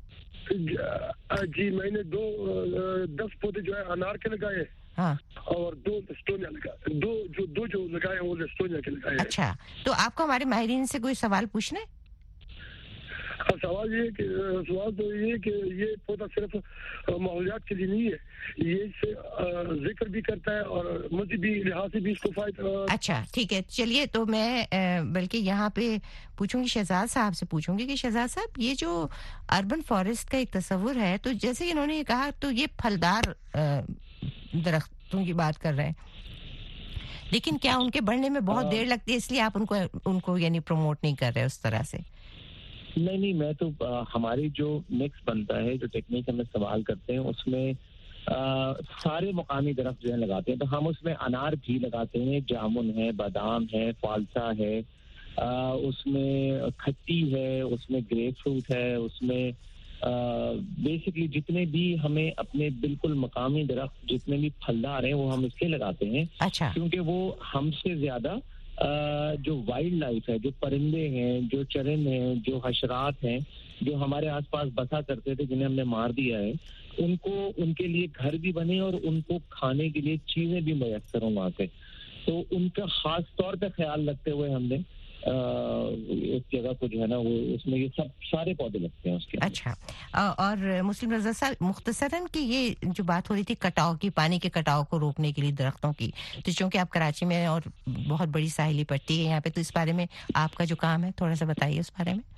Speaker 6: जी मैंने दो दस पौधे जो है अनार के लगाए।
Speaker 2: हाँ।
Speaker 6: और दो लिस्टोनिया लगाए, दो जो दो जो लगाए वो लिस्टोनिया के लगाए।
Speaker 2: अच्छा, तो आपको हमारे माहिरीन से कोई सवाल पूछना है?
Speaker 6: सवाल ये कि सवाल तो ये कि ये पौधा सिर्फ माहौलियात के लिए नहीं है, ये इससे जिक्र भी करता है और मुझे भी लिहाज से भी इसको फायदा।
Speaker 2: अच्छा ठीक है, चलिए तो मैं बल्कि यहाँ पे पूछूंगी शहजाद साहब से पूछूंगी कि शहजाद साहब ये जो अर्बन फॉरेस्ट का एक तस्वुर है, तो जैसे इन्होंने ये कहा तो ये फलदार दरख्तों की बात कर रहे हैं, लेकिन क्या उनके बढ़ने में बहुत देर लगती है इसलिए आप उनको उनको यानी प्रमोट नहीं कर रहे उस तरह से?
Speaker 7: नहीं नहीं मैं तो आ, हमारी जो मिक्स बनता है, जो टेक्निक हम इस्तेमाल करते हैं उसमें आ, सारे मुकामी दरख्त जो है लगाते हैं। तो हम उसमें अनार भी लगाते हैं, जामुन है, बादाम है, फालसा है, आ, उसमें खट्टी है, उसमें ग्रेप फ्रूट है, उसमें बेसिकली जितने भी हमें अपने बिल्कुल मकामी दरख्त जितने भी फलदार हैं वो हम इसलिए लगाते हैं।
Speaker 2: अच्छा।
Speaker 7: क्योंकि वो हमसे ज्यादा जो वाइल्ड लाइफ है, जो परिंदे हैं, जो चरन हैं, जो हशरात हैं, जो हमारे आसपास बसा करते थे, जिन्हें हमने मार दिया है, उनको उनके लिए घर भी बने और उनको खाने के लिए चीज़ें भी मैसर हों वहाँ पे। तो उनका ख़ास तौर पे ख्याल रखते हुए हमने एक जगह को जो है ना वो उसमें ये सब सारे पौधे लगते हैं उसके।
Speaker 2: अच्छा, और मुस्लिम रज़ा साहब, मुख्तसरन की ये जो बात हो रही थी कटाव की, पानी के कटाव को रोकने के लिए दरख्तों की, तो चूंकि आप कराची में और बहुत बड़ी साहिली पट्टी है यहाँ पे, तो इस बारे में आपका जो काम है थोड़ा सा बताइए उस बारे में।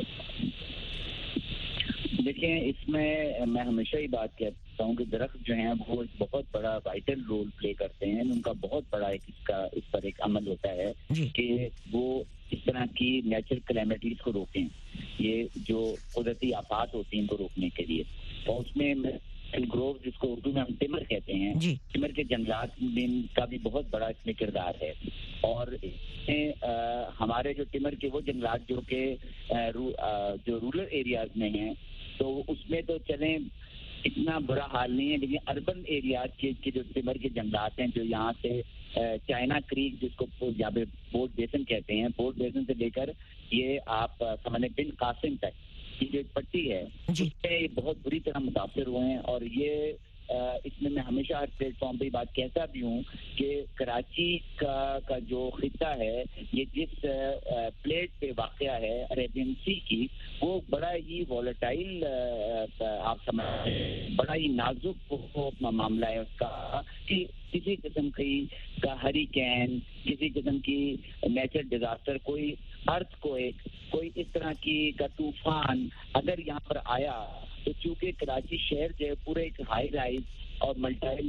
Speaker 8: देखिए, इसमें मैं हमेशा ही बात कहता हूँ कि दरख्त जो हैं वो एक बहुत बड़ा वाइटल रोल प्ले करते हैं। उनका बहुत बड़ा एक इसका इस पर एक अमल होता है कि वो इस तरह की नेचुरल कैलेमिटीज को रोकें, ये जो कुदरती आफात होती हैं इनको रोकने के लिए। और उसमें ग्रोव, जिसको उर्दू में हम टिमर कहते हैं, टिमर के जंगलात का भी बहुत बड़ा इसमें किरदार है। और इसमें हमारे जो टिमर के वो जंगलात जो कि जो रूरल एरियाज में हैं, तो उसमें तो चलें इतना बुरा हाल नहीं है, लेकिन अर्बन एरियाज के, के जो टिमर के जंगलात हैं, जो यहाँ से चाइना क्रीक, जिसको यहाँ पे बोर्ड बेसन कहते हैं, बोर्ड बेसन से लेकर ये आप समझ बिन कासिम तक की जो पट्टी है, उसमें बहुत बुरी तरह मुतासर हुए हैं। और ये इसमें मैं हमेशा हर प्लेटफॉर्म पे बात कहता भी हूँ कि कराची का का जो खिता है, ये जिस प्लेट पे वाक़या है अरेबियन सी की, वो बड़ा ही वॉलेटाइल, आप समझ, बड़ा ही नाजुक मामला है उसका, कि किसी किस्म की का हरिकेन, किसी किस्म की नेचुरल डिजास्टर, कोई अर्थक्वेक, कोई इस तरह की का तूफान अगर यहाँ पर आया, तो चूंकि कराची शहर जो है पूरे एक हाई राइज और मल्टी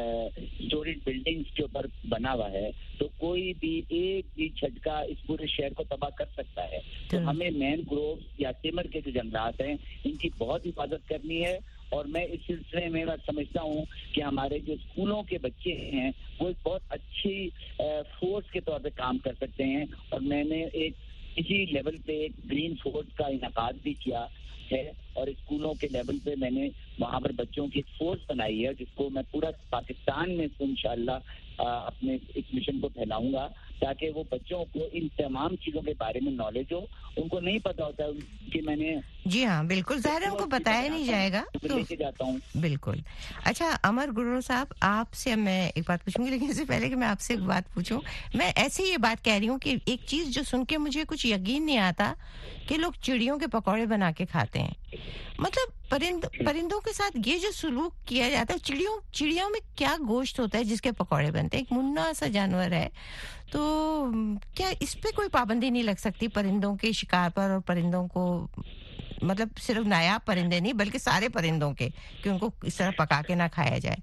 Speaker 8: स्टोरीड बिल्डिंग्स के ऊपर बना हुआ है, तो कोई भी एक भी झटका इस पूरे शहर को तबाह कर सकता है। तो हमें मैनग्रोव या टिमर के जो जंगलात हैं, इनकी बहुत हिफाजत करनी है। और मैं इस सिलसिले में मैं समझता हूँ कि हमारे जो स्कूलों के बच्चे हैं वो एक बहुत अच्छी फोर्स के तौर पे काम कर सकते हैं। और मैंने एक इसी लेवल पे एक ग्रीन फोर्स का इनकाद भी किया है, और स्कूलों के लेवल पे मैंने वहाँ पर बच्चों की एक फोर्स बनाई है, जिसको मैं पूरा पाकिस्तान में इंशाल्लाह अपने इस मिशन को फैलाऊंगा, ताकि वो बच्चों को इन तमाम चीजों के बारे में नॉलेज हो। उनको नहीं पता होता कि मैंने,
Speaker 2: जी हाँ बिल्कुल, ज़ाहिर है उनको बताया नहीं जाएगा,
Speaker 8: तो लेके जाता हूँ।
Speaker 2: बिल्कुल। अच्छा अमर गुरु साहब, आपसे मैं एक बात पूछूंगी, लेकिन इससे पहले कि मैं आपसे एक बात पूछूं, मैं ऐसे ही ये बात कह रही हूँ कि एक चीज जो सुन के मुझे कुछ यकीन नहीं आता कि लोग चिड़ियों के पकौड़े बना के खाते हैं। मतलब परिंद परिंदों के साथ ये जो सुलूक किया जाता है, चिड़ियों चिड़ियों में क्या गोश्त होता है जिसके पकौड़े बनते हैं? एक मुन्ना सा जानवर है, तो क्या इस पे कोई पाबंदी नहीं लग सकती परिंदों के शिकार पर, और परिंदों को, मतलब सिर्फ नायाब परिंदे नहीं बल्कि सारे परिंदों के, कि उनको इस तरह पका के ना खाया जाए?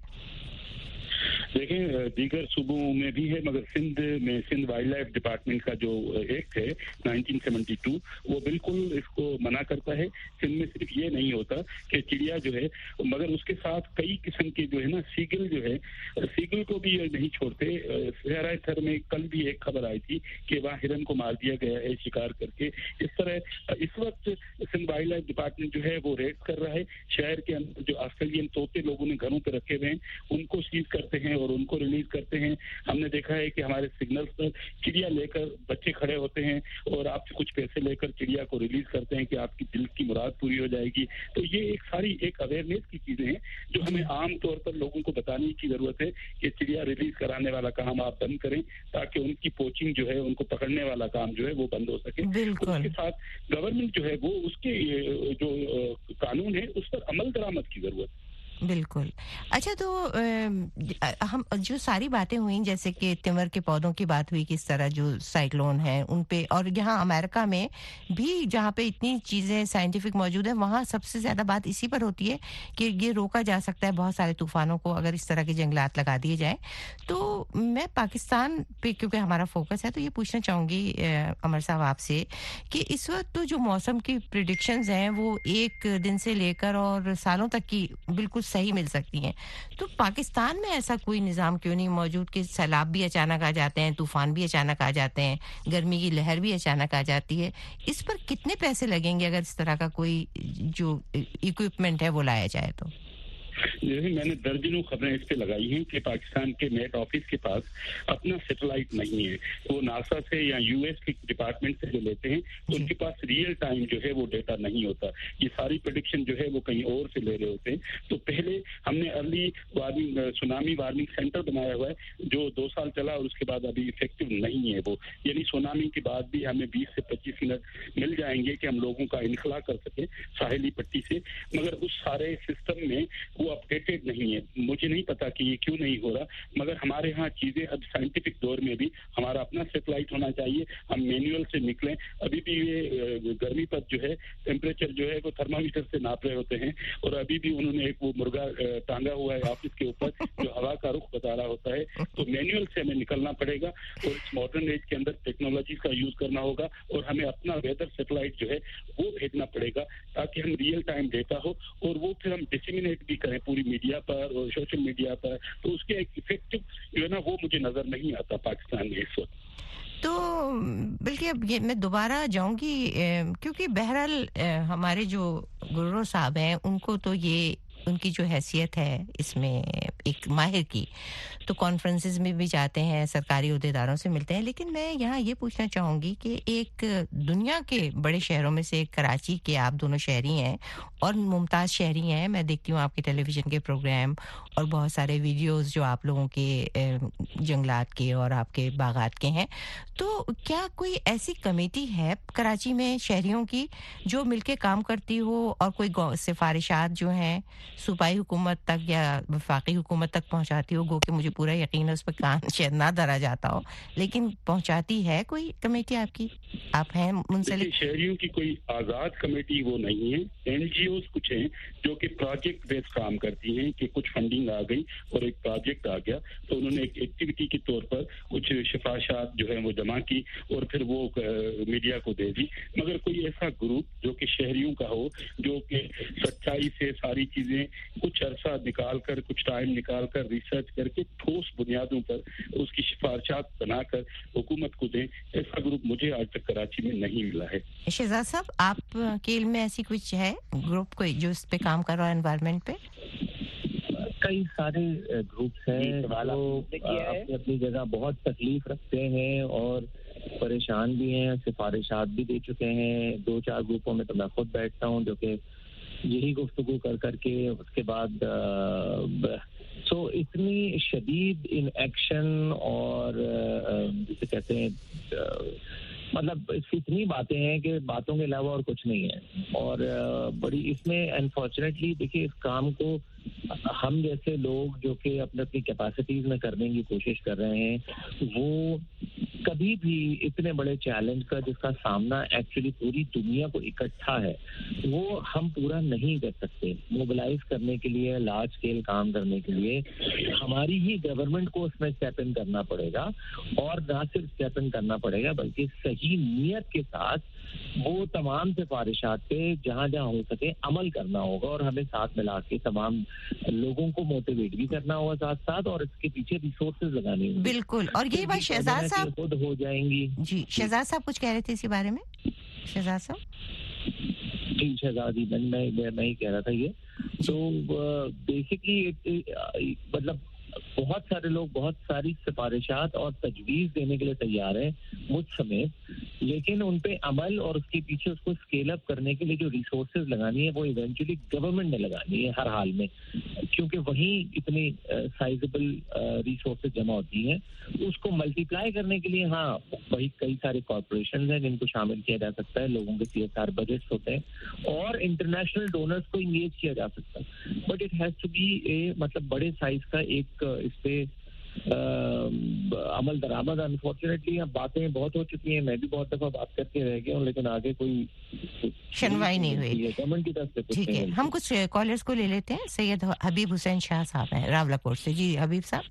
Speaker 3: देखें, दीगर सूबों में भी है, मगर सिंध में सिंध वाइल्ड लाइफ डिपार्टमेंट का जो एक्ट है नाइनटीन सेवेंटी टू, वो बिल्कुल इसको मना करता है। सिंध में सिर्फ ये नहीं होता कि चिड़िया जो है, मगर उसके साथ कई किस्म के जो है ना, सीगल जो है, सीगल को भी नहीं छोड़ते। सहरा थर में कल भी एक खबर आई थी कि वहाँ हिरन को मार दिया गया है शिकार करके। इस तरह इस वक्त सिंध वाइल्ड लाइफ डिपार्टमेंट जो है वो रेड कर रहा है। शहर के अंदर जो ऑस्ट्रेलियन तोते लोगों ने घरों पर रखे हुए हैं, उनको सीज करते हैं और उनको रिलीज करते हैं। हमने देखा है कि हमारे सिग्नल्स पर चिड़िया लेकर बच्चे खड़े होते हैं और आपसे कुछ पैसे लेकर चिड़िया को रिलीज करते हैं कि आपकी दिल की मुराद पूरी हो जाएगी। तो ये एक सारी एक अवेयरनेस की चीजें हैं जो हमें आम तौर पर लोगों को बताने की जरूरत है कि चिड़िया रिलीज कराने वाला काम आप बंद करें, ताकि उनकी पोचिंग जो है, उनको पकड़ने वाला काम जो है वो बंद हो सके। उसके साथ गवर्नमेंट जो है वो उसके जो कानून है उस पर अमल दरामद की जरूरत है।
Speaker 2: बिल्कुल। अच्छा, तो आ, हम जो सारी बातें हुई, जैसे कि तिमर के पौधों की बात हुई, किस तरह जो साइक्लोन है उन पे, और यहाँ अमेरिका में भी जहाँ पे इतनी चीज़ें साइंटिफिक मौजूद है, वहाँ सबसे ज़्यादा बात इसी पर होती है कि ये रोका जा सकता है बहुत सारे तूफानों को अगर इस तरह के जंगलात लगा दिए जाए। तो मैं पाकिस्तान पे क्योंकि हमारा फोकस है, तो ये पूछना चाहूँगी अमर साहब आपसे कि इस वक्त तो जो मौसम की प्रिडिक्शंस हैं वो एक दिन से लेकर और सालों तक की बिल्कुल सही मिल सकती हैं। तो पाकिस्तान में ऐसा कोई निज़ाम क्यों नहीं मौजूद कि सैलाब भी अचानक आ जाते हैं, तूफान भी अचानक आ जाते हैं, गर्मी की लहर भी अचानक आ जाती है? इस पर कितने पैसे लगेंगे अगर इस तरह का कोई जो इक्विपमेंट है वो लाया जाए? तो
Speaker 3: जैसे मैंने दर्जनों खबरें इस पे लगाई हैं कि पाकिस्तान के मेट ऑफिस के पास अपना सैटेलाइट नहीं है, वो नासा से या यूएस के डिपार्टमेंट से जो लेते हैं उनके पास रियल टाइम जो है वो डेटा नहीं होता, ये सारी प्रेडिक्शन जो है वो कहीं और से ले रहे होते हैं। तो पहले हमने early warning tsunami warning centre बनाया हुआ है जो दो साल चला और उसके बाद अभी इफेक्टिव नहीं है वो, यानी सुनामी के बाद भी हमें बीस से पच्चीस मिनट मिल जाएंगे कि हम लोगों का इनखला कर सके साहिली पट्टी से, मगर उस सारे सिस्टम में वो अपडेटेड नहीं है। मुझे नहीं पता कि ये क्यों नहीं हो रहा, मगर हमारे यहाँ चीजें अब साइंटिफिक दौर में भी हमारा अपना सैटेलाइट होना चाहिए, हम मैनुअल से निकलें। अभी भी ये गर्मी पर जो है टेम्परेचर जो है वो थर्मामीटर से नाप रहे होते हैं और अभी भी उन्होंने एक वो मुर्गा टांगा हुआ है ऑफिस के ऊपर जो हवा का रुख बता रहा होता है। तो मैनुअल से हमें निकलना पड़ेगा और इस मॉडर्न एज के अंदर टेक्नोलॉजी का यूज करना होगा और हमें अपना वेदर सैटेलाइट जो है वो भेजना पड़ेगा ताकि हम रियल टाइम डेटा हो और वो फिर हम डिसिमिनेट भी करें पूरी मीडिया पर और सोशल मीडिया पर। तो उसके एक इफेक्टिव जो है ना वो मुझे नजर नहीं आता पाकिस्तान में इस वक्त।
Speaker 2: तो बल्कि अब ये मैं दोबारा जाऊंगी क्योंकि बहरहाल हमारे जो गुरु साहब हैं उनको तो ये उनकी जो हैसियत है इसमें एक माहिर की, तो कॉन्फ्रेंसेस में भी जाते हैं, सरकारी ओहदेदारों से मिलते हैं। लेकिन मैं यहाँ ये पूछना चाहूँगी कि एक दुनिया के बड़े शहरों में से कराची के आप दोनों शहरी हैं और मुमताज़ शहरी हैं। मैं देखती हूँ आपके टेलीविज़न के प्रोग्राम और बहुत सारे वीडियोस जो आप लोगों के जंगलात के और आपके बागात के हैं। तो क्या कोई ऐसी कमेटी है कराची में शहरियों की जो मिलके काम करती हो और कोई सिफारिशात जो हैं सूबाई हुकूमत तक या वफाकी हुकूमत तक पहुंचाती हो? गो कि मुझे पूरा यकीन है उस पर कान शायद ना धरा जाता हो, लेकिन पहुंचाती है कोई कमेटी आपकी? आप हैं मुंसलिक?
Speaker 3: शहरियों की कोई आज़ाद कमेटी वो नहीं है, एनजीओ कुछ हैं जो कि प्रोजेक्ट बेस काम करती हैं कि कुछ फंडिंग आ गई और एक प्रोजेक्ट आ गया तो उन्होंने एक एक्टिविटी के तौर पर कुछ सिफारिशात जो है वो जमा की और फिर वो मीडिया को दे दी। मगर कोई ऐसा ग्रुप जो कि शहरियों का हो जो कि सच्चाई से सारी चीजें कुछ अरसा निकाल कर कुछ टाइम निकाल कर रिसर्च करके ठोस बुनियादों पर उसकी सिफारिशात बनाकर हुकूमत को दें, ऐसा ग्रुप मुझे आज तक कराची में नहीं मिला है।
Speaker 2: शहजाद साहब, आपके इल्म में ऐसी कुछ है ग्रुप कोई जो इस पे काम कर रहा है एनवायरनमेंट पे?
Speaker 7: कई सारे ग्रुप्स हैं जो अपनी अपनी जगह बहुत तकलीफ रखते हैं और परेशान भी हैं, सिफारिशात भी दे चुके हैं। दो चार ग्रुपों में तो मैं खुद बैठता हूँ जो कि यही गुफ्तगू कर करके उसके बाद सो so, इतनी शदीद इन एक्शन और जिसे कहते हैं मतलब इतनी बातें हैं कि बातों के अलावा और कुछ नहीं है। और बड़ी इसमें अनफॉर्चुनेटली देखिए इस काम को हम जैसे लोग जो कि अपने अपनी कैपेसिटीज में करने की कोशिश कर रहे हैं वो कभी भी इतने बड़े चैलेंज का जिसका सामना एक्चुअली पूरी दुनिया को इकट्ठा है वो हम पूरा नहीं कर सकते। मोबिलाइज करने के लिए, लार्ज स्केल काम करने के लिए हमारी ही गवर्नमेंट को उसमें स्टेप इन करना पड़ेगा और ना सिर्फ स्टेप इन करना पड़ेगा बल्कि सही नीयत के साथ वो तमाम सिफारिशात पे जहाँ जहाँ हो सके अमल करना होगा और हमें साथ मिला के तमाम लोगों को मोटिवेट भी करना होगा साथ साथ और इसके पीछे रिसोर्सेज लगाने होंगे।
Speaker 2: बिल्कुल। और ये बात शहजाद साहब
Speaker 7: खुद हो जाएंगी।
Speaker 2: जी शहजाद साहब कुछ कह रहे थे इसी बारे में? शहजाद साहब
Speaker 7: जी शहजाद जी मैं मैं मैं ही कह रहा था ये तो बेसिकली मतलब बहुत सारे लोग बहुत सारी सिफारिशात और तजवीज़ देने के लिए तैयार हैं मुझ समेत, लेकिन उन पे अमल और उसके पीछे उसको स्केल अप करने के लिए जो रिसोर्सेज लगानी है वो इवेंचुअली गवर्नमेंट ने लगानी है हर हाल में, क्योंकि वहीं इतनी साइजेबल रिसोर्सेज जमा होती हैं। उसको मल्टीप्लाई करने के लिए हाँ वही कई सारे कॉर्पोरेशन हैं जिनको शामिल किया जा सकता है, लोगों के सी एस आर बजट्स होते हैं और इंटरनेशनल डोनर्स को इंगेज किया जा सकता है, but it has to be a मतलब बड़े साइज का एक इस पे अमल दरामद। अनफॉर्चुनेटली अब बातें बहुत हो चुकी हैं, मैं भी बहुत दफा बात करके रह गया हूँ लेकिन आगे कोई
Speaker 2: सुनवाई नहीं हुई
Speaker 7: गवर्नमेंट की तरफ से।
Speaker 2: ठीक है, हम कुछ कॉलर्स को ले लेते हैं। सैयद हबीब हुसैन शाह साहब हैं रावलाकोट से। जी हबीब साहब।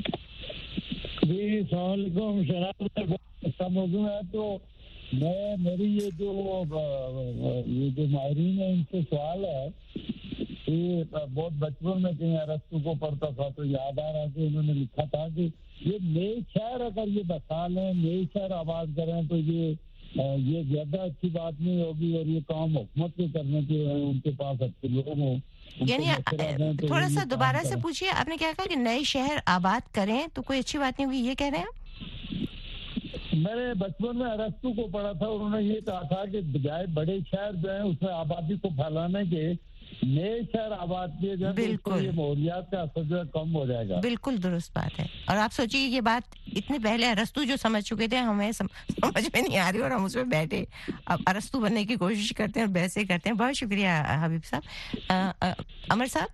Speaker 10: जी सलाम शराब अच्छा मौजूद है तो मैं मेरी ये जो ये जो माहिरीन है इनसे सवाल है ये बहुत बचपन में कहीं अरस्तु को पढ़ता था तो याद आ रहा कि उन्होंने लिखा था कि ये नए शहर अगर ये बसा लें, नए शहर आबाद करें तो ये ये ज्यादा अच्छी बात नहीं होगी और ये काम हुकूमत के करने के उनके पास अच्छे लोग हों.
Speaker 2: यानी थोड़ा सा दोबारा से पूछिए, आपने क्या कहा कि नए शहर आबाद करें तो कोई अच्छी बात नहीं होगी, ये कह रहे हैं आप?
Speaker 10: मैंने बचपन में अरस्तु को पढ़ा था, उन्होंने ये कहा था कि बजाय बड़े शहर जो हैं उसमें आबादी को फैलाने के नए शहर आबाद किए जाए, बिल्कुल माहौलियात का असर जो है कम हो जाएगा.
Speaker 2: बिल्कुल दुरुस्त बात है. और आप सोचिए ये बात इतने पहले अरस्तु जो समझ चुके थे, हमें सम, समझ में नहीं आ रही और हम उसमें बैठे अब अरस्तु बनने की कोशिश करते हैं और वैसे करते हैं. बहुत शुक्रिया हबीब साहब. अमर साहब,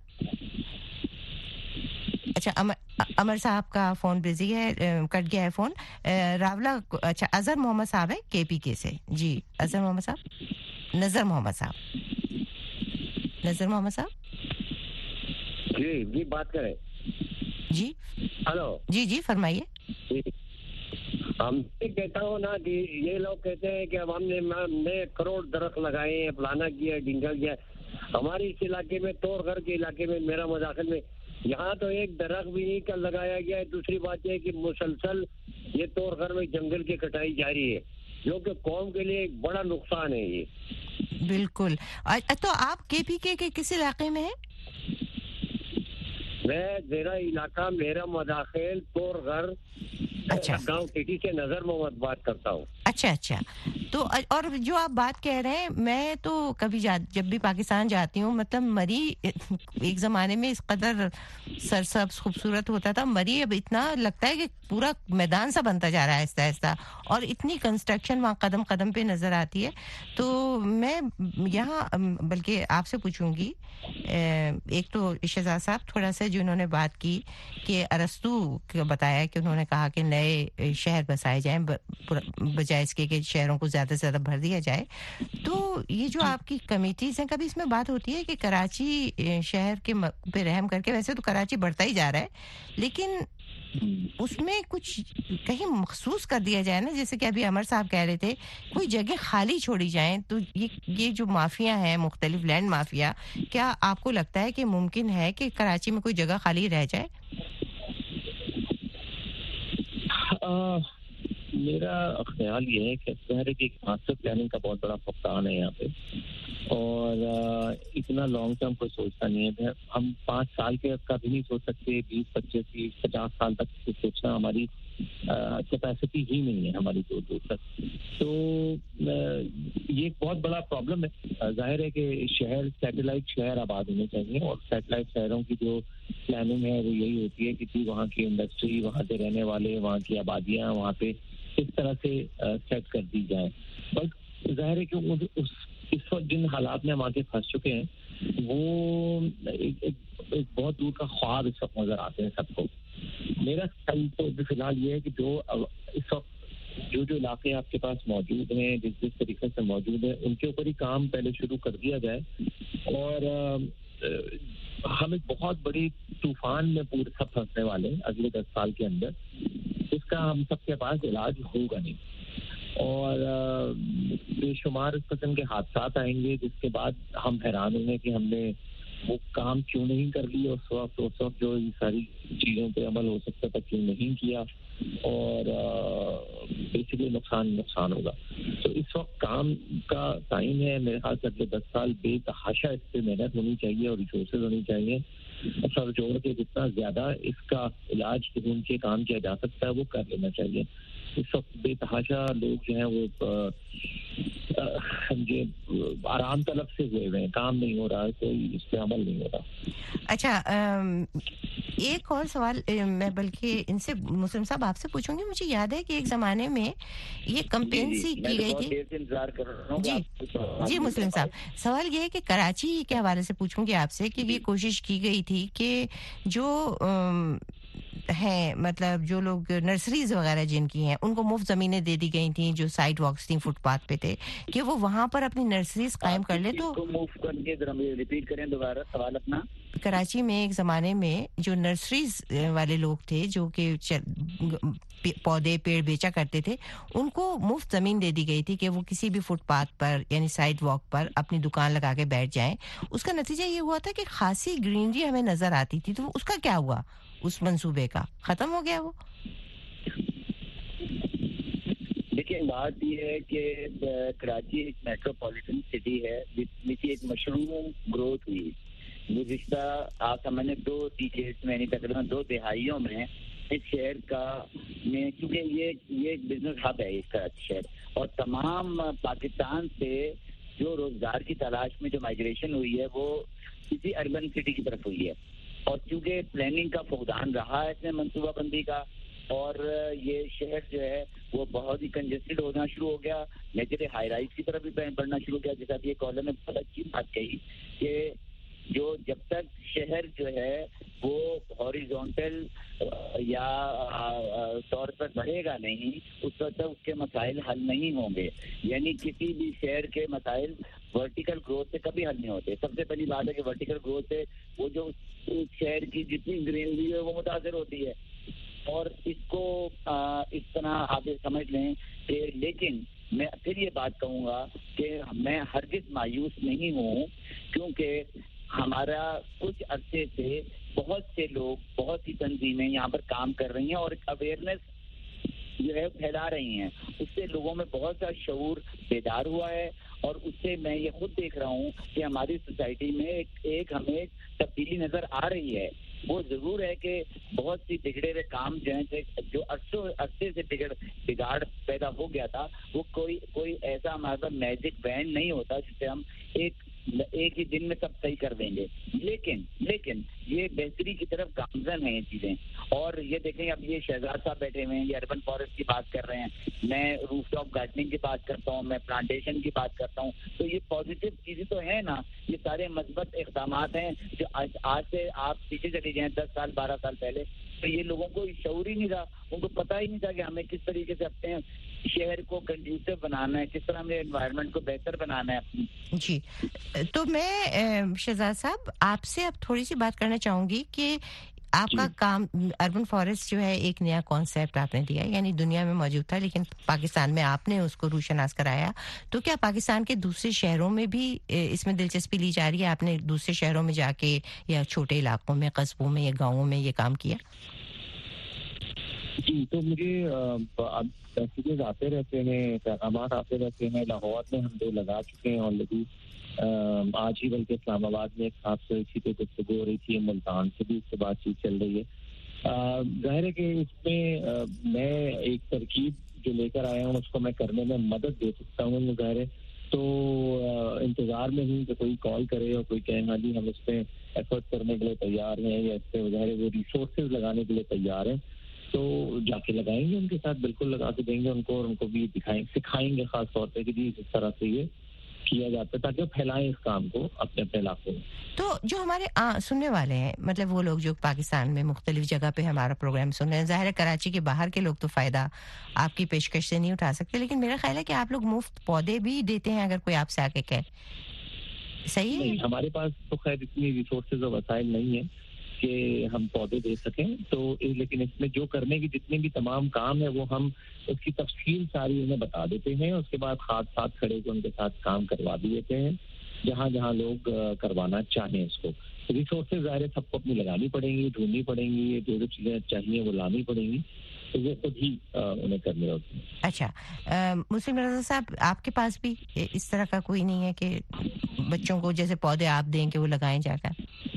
Speaker 2: अच्छा अमर अमर साहब का फोन बिजी है, कट गया है फोन. रावला, अच्छा अजहर मोहम्मद साहब है केपीके से. जी अजहर मोहम्मद साहब, नजर मोहम्मद साहब, नजर मोहम्मद साहब.
Speaker 11: जी जी बात करें.
Speaker 2: जी
Speaker 11: हेलो.
Speaker 2: जी जी फरमाइए.
Speaker 11: हम कहता हूँ ना कि ये लोग कहते हैं कि अब हमने हमने करोड़ दरख्त लगाए हैं, फलाना किया, ढिंगा किया. हमारे इस इलाके में, तोरघर के इलाके में, मेरा मदाखिल में, यहाँ तो एक दरख्त भी नहीं कर लगाया गया है. दूसरी बात यह है कि मुसलसल ये तोरघर में जंगल की कटाई जारी है, जो कि कौम के लिए एक बड़ा नुकसान है ये.
Speaker 2: बिल्कुल. तो आप केपीके के किस इलाके में हैं?
Speaker 11: मैं मेरा इलाका, मेरा मदाखिल तोरघर,
Speaker 2: अच्छा,
Speaker 11: गांव टिटी से नजर मोहम्मद बात करता हूँ.
Speaker 2: अच्छा अच्छा. तो और जो आप बात कह रहे हैं, मैं तो कभी जा, जब भी पाकिस्तान जाती हूँ, मतलब मरी एक जमाने में इस कदर सरसब्ज खूबसूरत होता था, मरी अब इतना लगता है कि पूरा मैदान सा बनता जा रहा है आहिस्ता आहिस्ता, और इतनी कंस्ट्रक्शन वहाँ कदम कदम पे नजर आती है. तो मैं यहाँ बल्कि आपसे पूछूंगी, एक तो शहजाद साहब थोड़ा सा जिन्होंने बात की कि अरस्तु को बताया कि उन्होंने कहा कि नए शहर बसाए जाएं बजाय इसके कि शहरों को ज्यादा से ज्यादा भर दिया जाए. तो ये जो आपकी कमेटीज हैं, कभी इसमें बात होती है कि कराची शहर के पे रहम करके, वैसे तो कराची बढ़ता ही जा रहा है, लेकिन उसमें कुछ कहीं मखसूस कर दिया जाए ना, जैसे कि अभी अमर साहब कह रहे थे, कोई जगह खाली छोड़ी जाए. तो ये ये जो माफिया है, मुख्तलिफ लैंड माफिया, क्या आपको लगता है कि मुमकिन है कि कराची में कोई जगह खाली रह जाए?
Speaker 7: आ, मेरा ख्याल ये है कि शहर की मास्टर प्लानिंग का बहुत बड़ा फुकदान है यहाँ पे, और आ, इतना लॉन्ग टर्म कोई सोचता नहीं है. हम पाँच साल के का भी नहीं सोच सकते, बीस पच्चीस तीस पचास साल तक तो सोचना हमारी कैपेसिटी ही नहीं है हमारी दूर दूर तक. तो आ, ये एक बहुत बड़ा प्रॉब्लम है. जाहिर है कि शहर, सैटेलाइट शहर आबाद होने चाहिए, और सैटेलाइट शहरों की जो प्लानिंग है वो यही होती है कि वहाँ की इंडस्ट्री, वहाँ से रहने वाले, वहाँ की आबादियाँ वहाँ पे इस तरह से सेट कर दी जाए. बट जाहिर है कि उस इस वक्त जिन हालात में हम आके फंस चुके हैं, वो एक, एक, एक बहुत दूर का ख्वाब इस वक्त नजर आते हैं सबको. मेरा ख्याल तो फिलहाल ये है कि जो इस वक्त जो जो इलाके आपके पास मौजूद हैं, जिस जिस तरीके से मौजूद है, उनके ऊपर ही काम पहले शुरू कर दिया जाए. और आ, हम एक बहुत बड़ी तूफान में पूरे सब फंसने वाले हैं अगले दस साल के अंदर, जिसका हम सबके पास इलाज होगा नहीं. और बेशुमार इस किस्म के हादसात आएंगे, जिसके बाद हम हैरान होंगे कि हमने वो काम क्यों नहीं कर लिया उस वक्त उस वक्त जो ये सारी चीज़ों पे अमल हो सकता था, क्यों नहीं किया, और बेसिकली नुकसान नुकसान होगा. तो इस वक्त काम का टाइम है. मेरे ख्याल से अगले दस साल बेतहाशा इस पर मेहनत होनी चाहिए और रिसोर्सेज होनी चाहिए. सर जोड़ के जितना ज्यादा इसका इलाज ढूंढ के काम किया जा सकता है वो कर लेना चाहिए. इस वक्त बेतहाशा लोग जो हैं वो समझे आराम तलब से हुए हुए हैं, काम नहीं हो रहा है, कोई इस पे अमल नहीं हो रहा.
Speaker 2: अच्छा, एक और सवाल मैं बल्कि इनसे मुस्लिम साहब आपसे पूछूंगी. मुझे याद है कि एक जमाने में ये कंपेंसी की गई थी. जी जी मुस्लिम साहब, सवाल ये है कि कराची के हवाले से पूछूंगी आपसे कि ये कोशिश की गई थी कि जो हैं, मतलब जो लोग नर्सरीज वगैरह जिनकी हैं, उनको मुफ्त जमीनें दे दी गई थी, जो साइड वॉक्स थी, फुटपाथ पे थे, कि वो वहां पर अपनी नर्सरीज कायम कर ले. तो
Speaker 8: मूव करके जरा रिपीट करें दोबारा सवाल अपना.
Speaker 2: कराची में एक जमाने में जो नर्सरीज वाले लोग थे, जो कि पौधे पेड़ बेचा करते थे, उनको मुफ्त जमीन दे दी गई थी कि वो किसी भी फुटपाथ पर यानी साइड वॉक पर अपनी दुकान लगा के बैठ जाएं. उसका नतीजा ये हुआ था कि खासी ग्रीनरी हमें नजर आती थी. तो उसका क्या हुआ? उस मंसूबे का खत्म हो गया वो?
Speaker 8: لیکن بات یہ ہے کہ کراچی ایک میٹروپولیٹن سٹی ہے جس کی ایک مشروم گروتھ ہوئی گزشتہ آپ سمجھیں دو ڈیکیڈز میں یعنی تقریباً دو دہائیوں میں اس شہر کا میں کیونکہ یہ یہ ایک بزنس ہب ہے اس کراچی شہر اور تمام پاکستان سے جو روزگار کی تلاش میں جو مائیگریشن ہوئی ہے وہ کسی اربن سٹی کی طرف ہوئی ہے اور چونکہ پلاننگ کا فقدان رہا ہے اس میں منصوبہ بندی کا اور یہ شہر جو ہے وہ بہت ہی کنجسٹڈ ہونا شروع ہو گیا میجر ہائی رائز کی طرف بھی بڑھنا شروع ہو گیا جیسا کہ یہ کالر نے بہت اچھی بات کہی کہ جو جب تک شہر جو ہے وہ ہاریزونٹل یا طور پر بڑھے گا نہیں اس وقت تک اس کے مسائل حل نہیں ہوں گے یعنی کسی بھی شہر کے مسائل ورٹیکل گروتھ سے کبھی حل نہیں ہوتے سب سے پہلی بات ہے کہ ورٹیکل گروتھ سے وہ جو اس شہر کی جتنی گرینری ہے وہ متاثر ہوتی ہے اور اس کو اس طرح آپ سمجھ لیں کہ لیکن میں پھر یہ بات کہوں گا کہ میں ہرگز مایوس نہیں ہوں کیونکہ ہمارا کچھ عرصے سے بہت سے لوگ بہت سی تنظیمیں یہاں پر کام کر رہی ہیں اور ایک اویئرنیس جو ہے پھیلا رہی ہیں اس سے لوگوں میں بہت سا شعور بیدار ہوا ہے اور اس سے میں یہ خود دیکھ رہا ہوں کہ ہماری سوسائٹی میں ایک, ایک ہمیں تبدیلی نظر آ رہی ہے وہ ضرور ہے کہ بہت سی بگڑے ہوئے کام جو ہیں جو عرصوں عرصے سے بگڑ بگاڑ پیدا ہو گیا تھا وہ کوئی کوئی ایسا ہمارے پاس میجک بینڈ نہیں ہوتا جسے ہم ایک ایک ہی دن میں سب صحیح کر دیں گے لیکن لیکن یہ بہتری کی طرف گامزن ہیں یہ چیزیں اور یہ دیکھیں اب یہ شہزاد صاحب بیٹھے ہوئے ہیں یہ اربن فارسٹ کی بات کر رہے ہیں میں روف ٹاپ گارڈننگ کی بات کرتا ہوں میں پلانٹیشن کی بات کرتا ہوں تو یہ پازیٹیو چیزیں تو ہیں نا یہ سارے مثبت اقدامات ہیں جو آج آج سے آپ پیچھے چلے جائیں دس سال بارہ سال پہلے تو یہ لوگوں کو شعور ہی نہیں تھا ان کو پتہ ہی نہیں تھا کہ ہمیں کس طریقے سے اپنے شہر کو کنڈیوسو بنانا ہے کس طرح ہمیں انوائرمنٹ کو بہتر بنانا ہے اپنی
Speaker 2: جی تو میں شہزاد صاحب آپ سے اب تھوڑی سی بات کرنا چاہوں گی کہ آپ کا کام اربن فارسٹ جو ہے ایک نیا کانسیپٹ آپ نے دیا یعنی دنیا میں موجود تھا لیکن پاکستان میں آپ نے اس کو روشناس کرایا تو کیا پاکستان کے دوسرے شہروں میں بھی اس میں دلچسپی لی جا رہی ہے آپ نے دوسرے شہروں میں جا کے یا چھوٹے علاقوں میں قصبوں میں یا گاؤں میں یہ کام کیا
Speaker 7: جی تو مجھے میسیجز آتے رہتے ہیں پیغامات آتے رہتے ہیں لاہور میں ہم دو لگا چکے ہیں آلریڈی آج ہی بلکہ اسلام آباد میں ایک صاحب سے اسی پہ گفتگو ہو رہی تھی ملتان سے بھی اس سے بات چیت چل رہی ہے ظاہر ہے کہ اس میں میں ایک ترکیب جو لے کر آیا ہوں اس کو میں کرنے میں مدد دے سکتا ہوں ظاہر ہے تو انتظار میں ہوں کہ کوئی کال کرے اور کوئی کہے ہاں جی ہم اس پہ ایفرٹ کرنے کے لیے تیار ہیں یا اس پہ ظاہر وہ ریسورسز لگانے کے لیے تیار ہیں تو جا کے لگائیں گے ان کے ساتھ بالکل لگا کے دیں گے ان کو اور ان کو بھی دکھائیں سکھائیں گے خاص طور پہ کہ جی اس طرح سے یہ کیا جاتا ہے تاکہ وہ پھیلائیں اس کام کو اپنے اپنے علاقوں میں.
Speaker 2: تو جو ہمارے سننے والے ہیں مطلب وہ لوگ جو پاکستان میں مختلف جگہ پہ ہمارا پروگرام سن رہے ہیں ظاہر ہے کراچی کے باہر کے لوگ تو فائدہ آپ کی پیشکش سے نہیں اٹھا سکتے لیکن میرا خیال ہے کہ آپ لوگ مفت پودے بھی دیتے ہیں اگر کوئی آپ سے آ کے کہے صحیح ہے
Speaker 7: نہیں ہمارے پاس تو خیر اتنی ریسورسز اور وسائل نہیں ہیں کہ ہم پودے دے سکیں تو لیکن اس میں جو کرنے کی جتنے بھی تمام کام ہے وہ ہم اس کی تفصیل ساری انہیں بتا دیتے ہیں اس کے بعد ہاتھ ساتھ کھڑے کے ان کے ساتھ کام کروا بھی دیتے ہیں جہاں جہاں لوگ کروانا چاہیں اس کو ریسورسز ظاہر سب کو اپنی لگانی پڑیں گی ڈھونڈنی پڑیں گی جو جو چیزیں چاہیے وہ لانی پڑیں گی تو وہ خود ہی انہیں کرنے ہوتی ہیں.
Speaker 2: اچھا مسلم رضا صاحب آپ کے پاس بھی اس طرح کا کوئی نہیں ہے کہ بچوں کو جیسے پودے آپ دیں کہ وہ لگائیں جا کر؟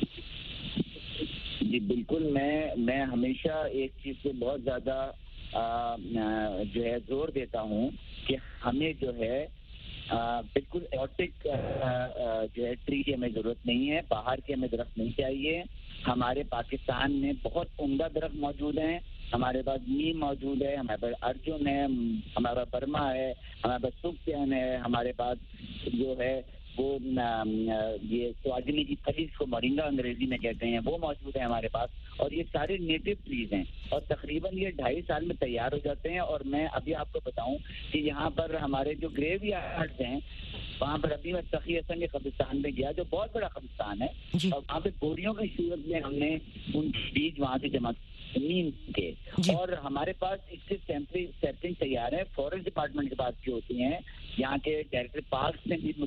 Speaker 8: جی بالکل میں میں ہمیشہ ایک چیز سے بہت زیادہ جو ہے زور دیتا ہوں کہ ہمیں جو ہے بالکل ایوٹک جو ہے ٹری کی ہمیں ضرورت نہیں ہے باہر کے ہمیں درخت نہیں چاہیے. ہمارے پاکستان میں بہت عمدہ درخت موجود ہیں ہمارے پاس نیم موجود ہے ہمارے پاس ارجن ہے ہمارا برما ہے ہمارے پاس سکھین ہے ہمارے پاس جو ہے وہ یہ سواجنی کی پھلی کو مورنگا انگریزی میں کہتے ہیں وہ موجود ہے ہمارے پاس اور یہ سارے نیٹو ٹریز ہیں اور تقریباً یہ ڈھائی سال میں تیار ہو جاتے ہیں. اور میں ابھی آپ کو بتاؤں کہ یہاں پر ہمارے جو گریو یارڈز ہیں وہاں پر ابھی میں تقی حسن کے قبرستان میں گیا جو بہت بڑا قبرستان ہے اور وہاں پہ بوریوں کی صورت میں ہم نے ان بیج وہاں سے جمع نیم کے اور ہمارے پاس اس کے سیمپلنگ تیار ہے. فورسٹ ڈپارٹمنٹ کی بات کی ہوتی ہیں یہاں کے ڈائریکٹر پارکس نے بھی مجھے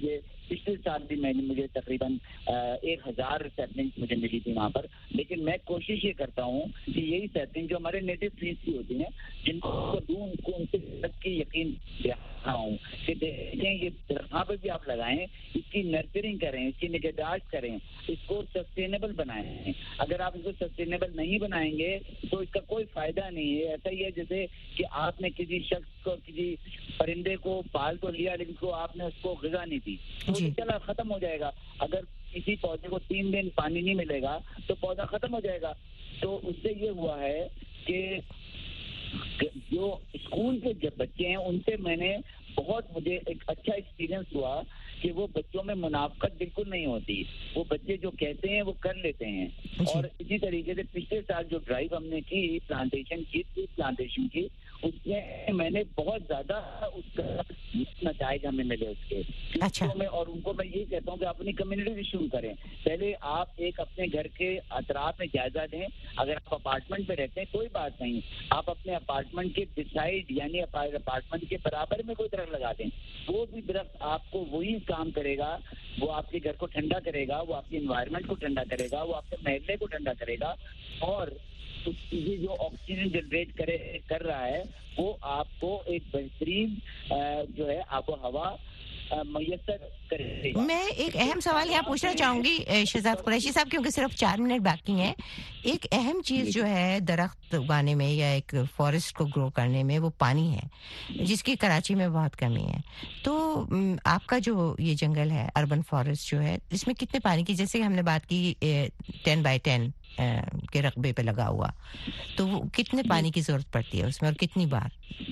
Speaker 8: پچھلے سال بھی میں نے مجھے تقریباً ایک ہزار سیپلنگ مجھے ملی تھی وہاں پر. لیکن میں کوشش یہ کرتا ہوں کہ یہی سیپلنگ جو ہمارے نیٹو ٹریز کی ہوتی ہیں جن کو دوں ان کو ان سے تک کی یقین دکھاتا ہوں کہ دیکھیں یہ جہاں پہ بھی آپ لگائیں اس کی نرسرنگ کریں, اس کی نگہداشت کریں, اس کو سسٹینیبل بنائیں. اگر آپ اس کو سسٹینیبل نہیں بنائیں گے تو اس کا کوئی فائدہ نہیں ہے. ایسا ہی ہے جیسے کہ آپ نے کسی شخص کو کسی پرندے کو پال تو لیا لیکن کو آپ نے اس کو غذا نہیں دی تو چلا ختم ہو جائے گا. اگر کسی پودے کو تین دن پانی نہیں ملے گا تو پودا ختم ہو جائے گا. تو اس سے یہ ہوا ہے کہ جو اسکول کے جب بچے ہیں ان سے میں نے بہت مجھے ایک اچھا ایکسپیرینس ہوا کہ وہ بچوں میں منافقت بالکل نہیں ہوتی. وہ بچے جو کہتے ہیں وہ کر لیتے ہیں. اور اسی طریقے سے پچھلے سال جو ڈرائیو ہم نے کی پلانٹیشن کی پلانٹیشن کی اس میں میں نے بہت زیادہ اس کا نتائج ہمیں ملے اس کے بچوں میں. اور ان کو میں یہ کہتا ہوں کہ اپنی کمیونٹی سے شروع کریں. پہلے آپ ایک اپنے گھر کے اطراف میں جائزہ دیں. اگر آپ اپارٹمنٹ میں رہتے ہیں کوئی بات نہیں, آپ اپنے اپارٹمنٹ کے ڈسائڈ یعنی اپارٹمنٹ کے برابر میں کوئی درخت لگا دیں. وہ بھی درخت آپ کو وہی کام کرے گا, وہ آپ کے گھر کو ٹھنڈا کرے گا, وہ آپ کے انوائرمنٹ کو ٹھنڈا کرے گا, وہ آپ کے محلے کو ٹھنڈا کرے گا. اور یہ جو آکسیجن جنریٹ کرے کر رہا ہے وہ آپ کو ایک بہترین جو ہے آب و ہوا میسر کرے گا.
Speaker 2: میں ایک اہم سوال یہاں پوچھنا چاہوں گی شہزاد قریشی صاحب, کیونکہ صرف چار منٹ باقی ہیں. ایک اہم چیز جو ہے درخت اگانے میں یا ایک فارسٹ کو گرو کرنے میں وہ پانی ہے, جس کی کراچی میں بہت کمی ہے. تو آپ کا جو یہ جنگل ہے اربن فارسٹ جو ہے اس میں کتنے پانی کی, جیسے ہم نے بات کی ٹین بائی ٹین کے رقبے پہ لگا ہوا, تو وہ کتنے پانی کی ضرورت پڑتی ہے اس میں اور کتنی بار؟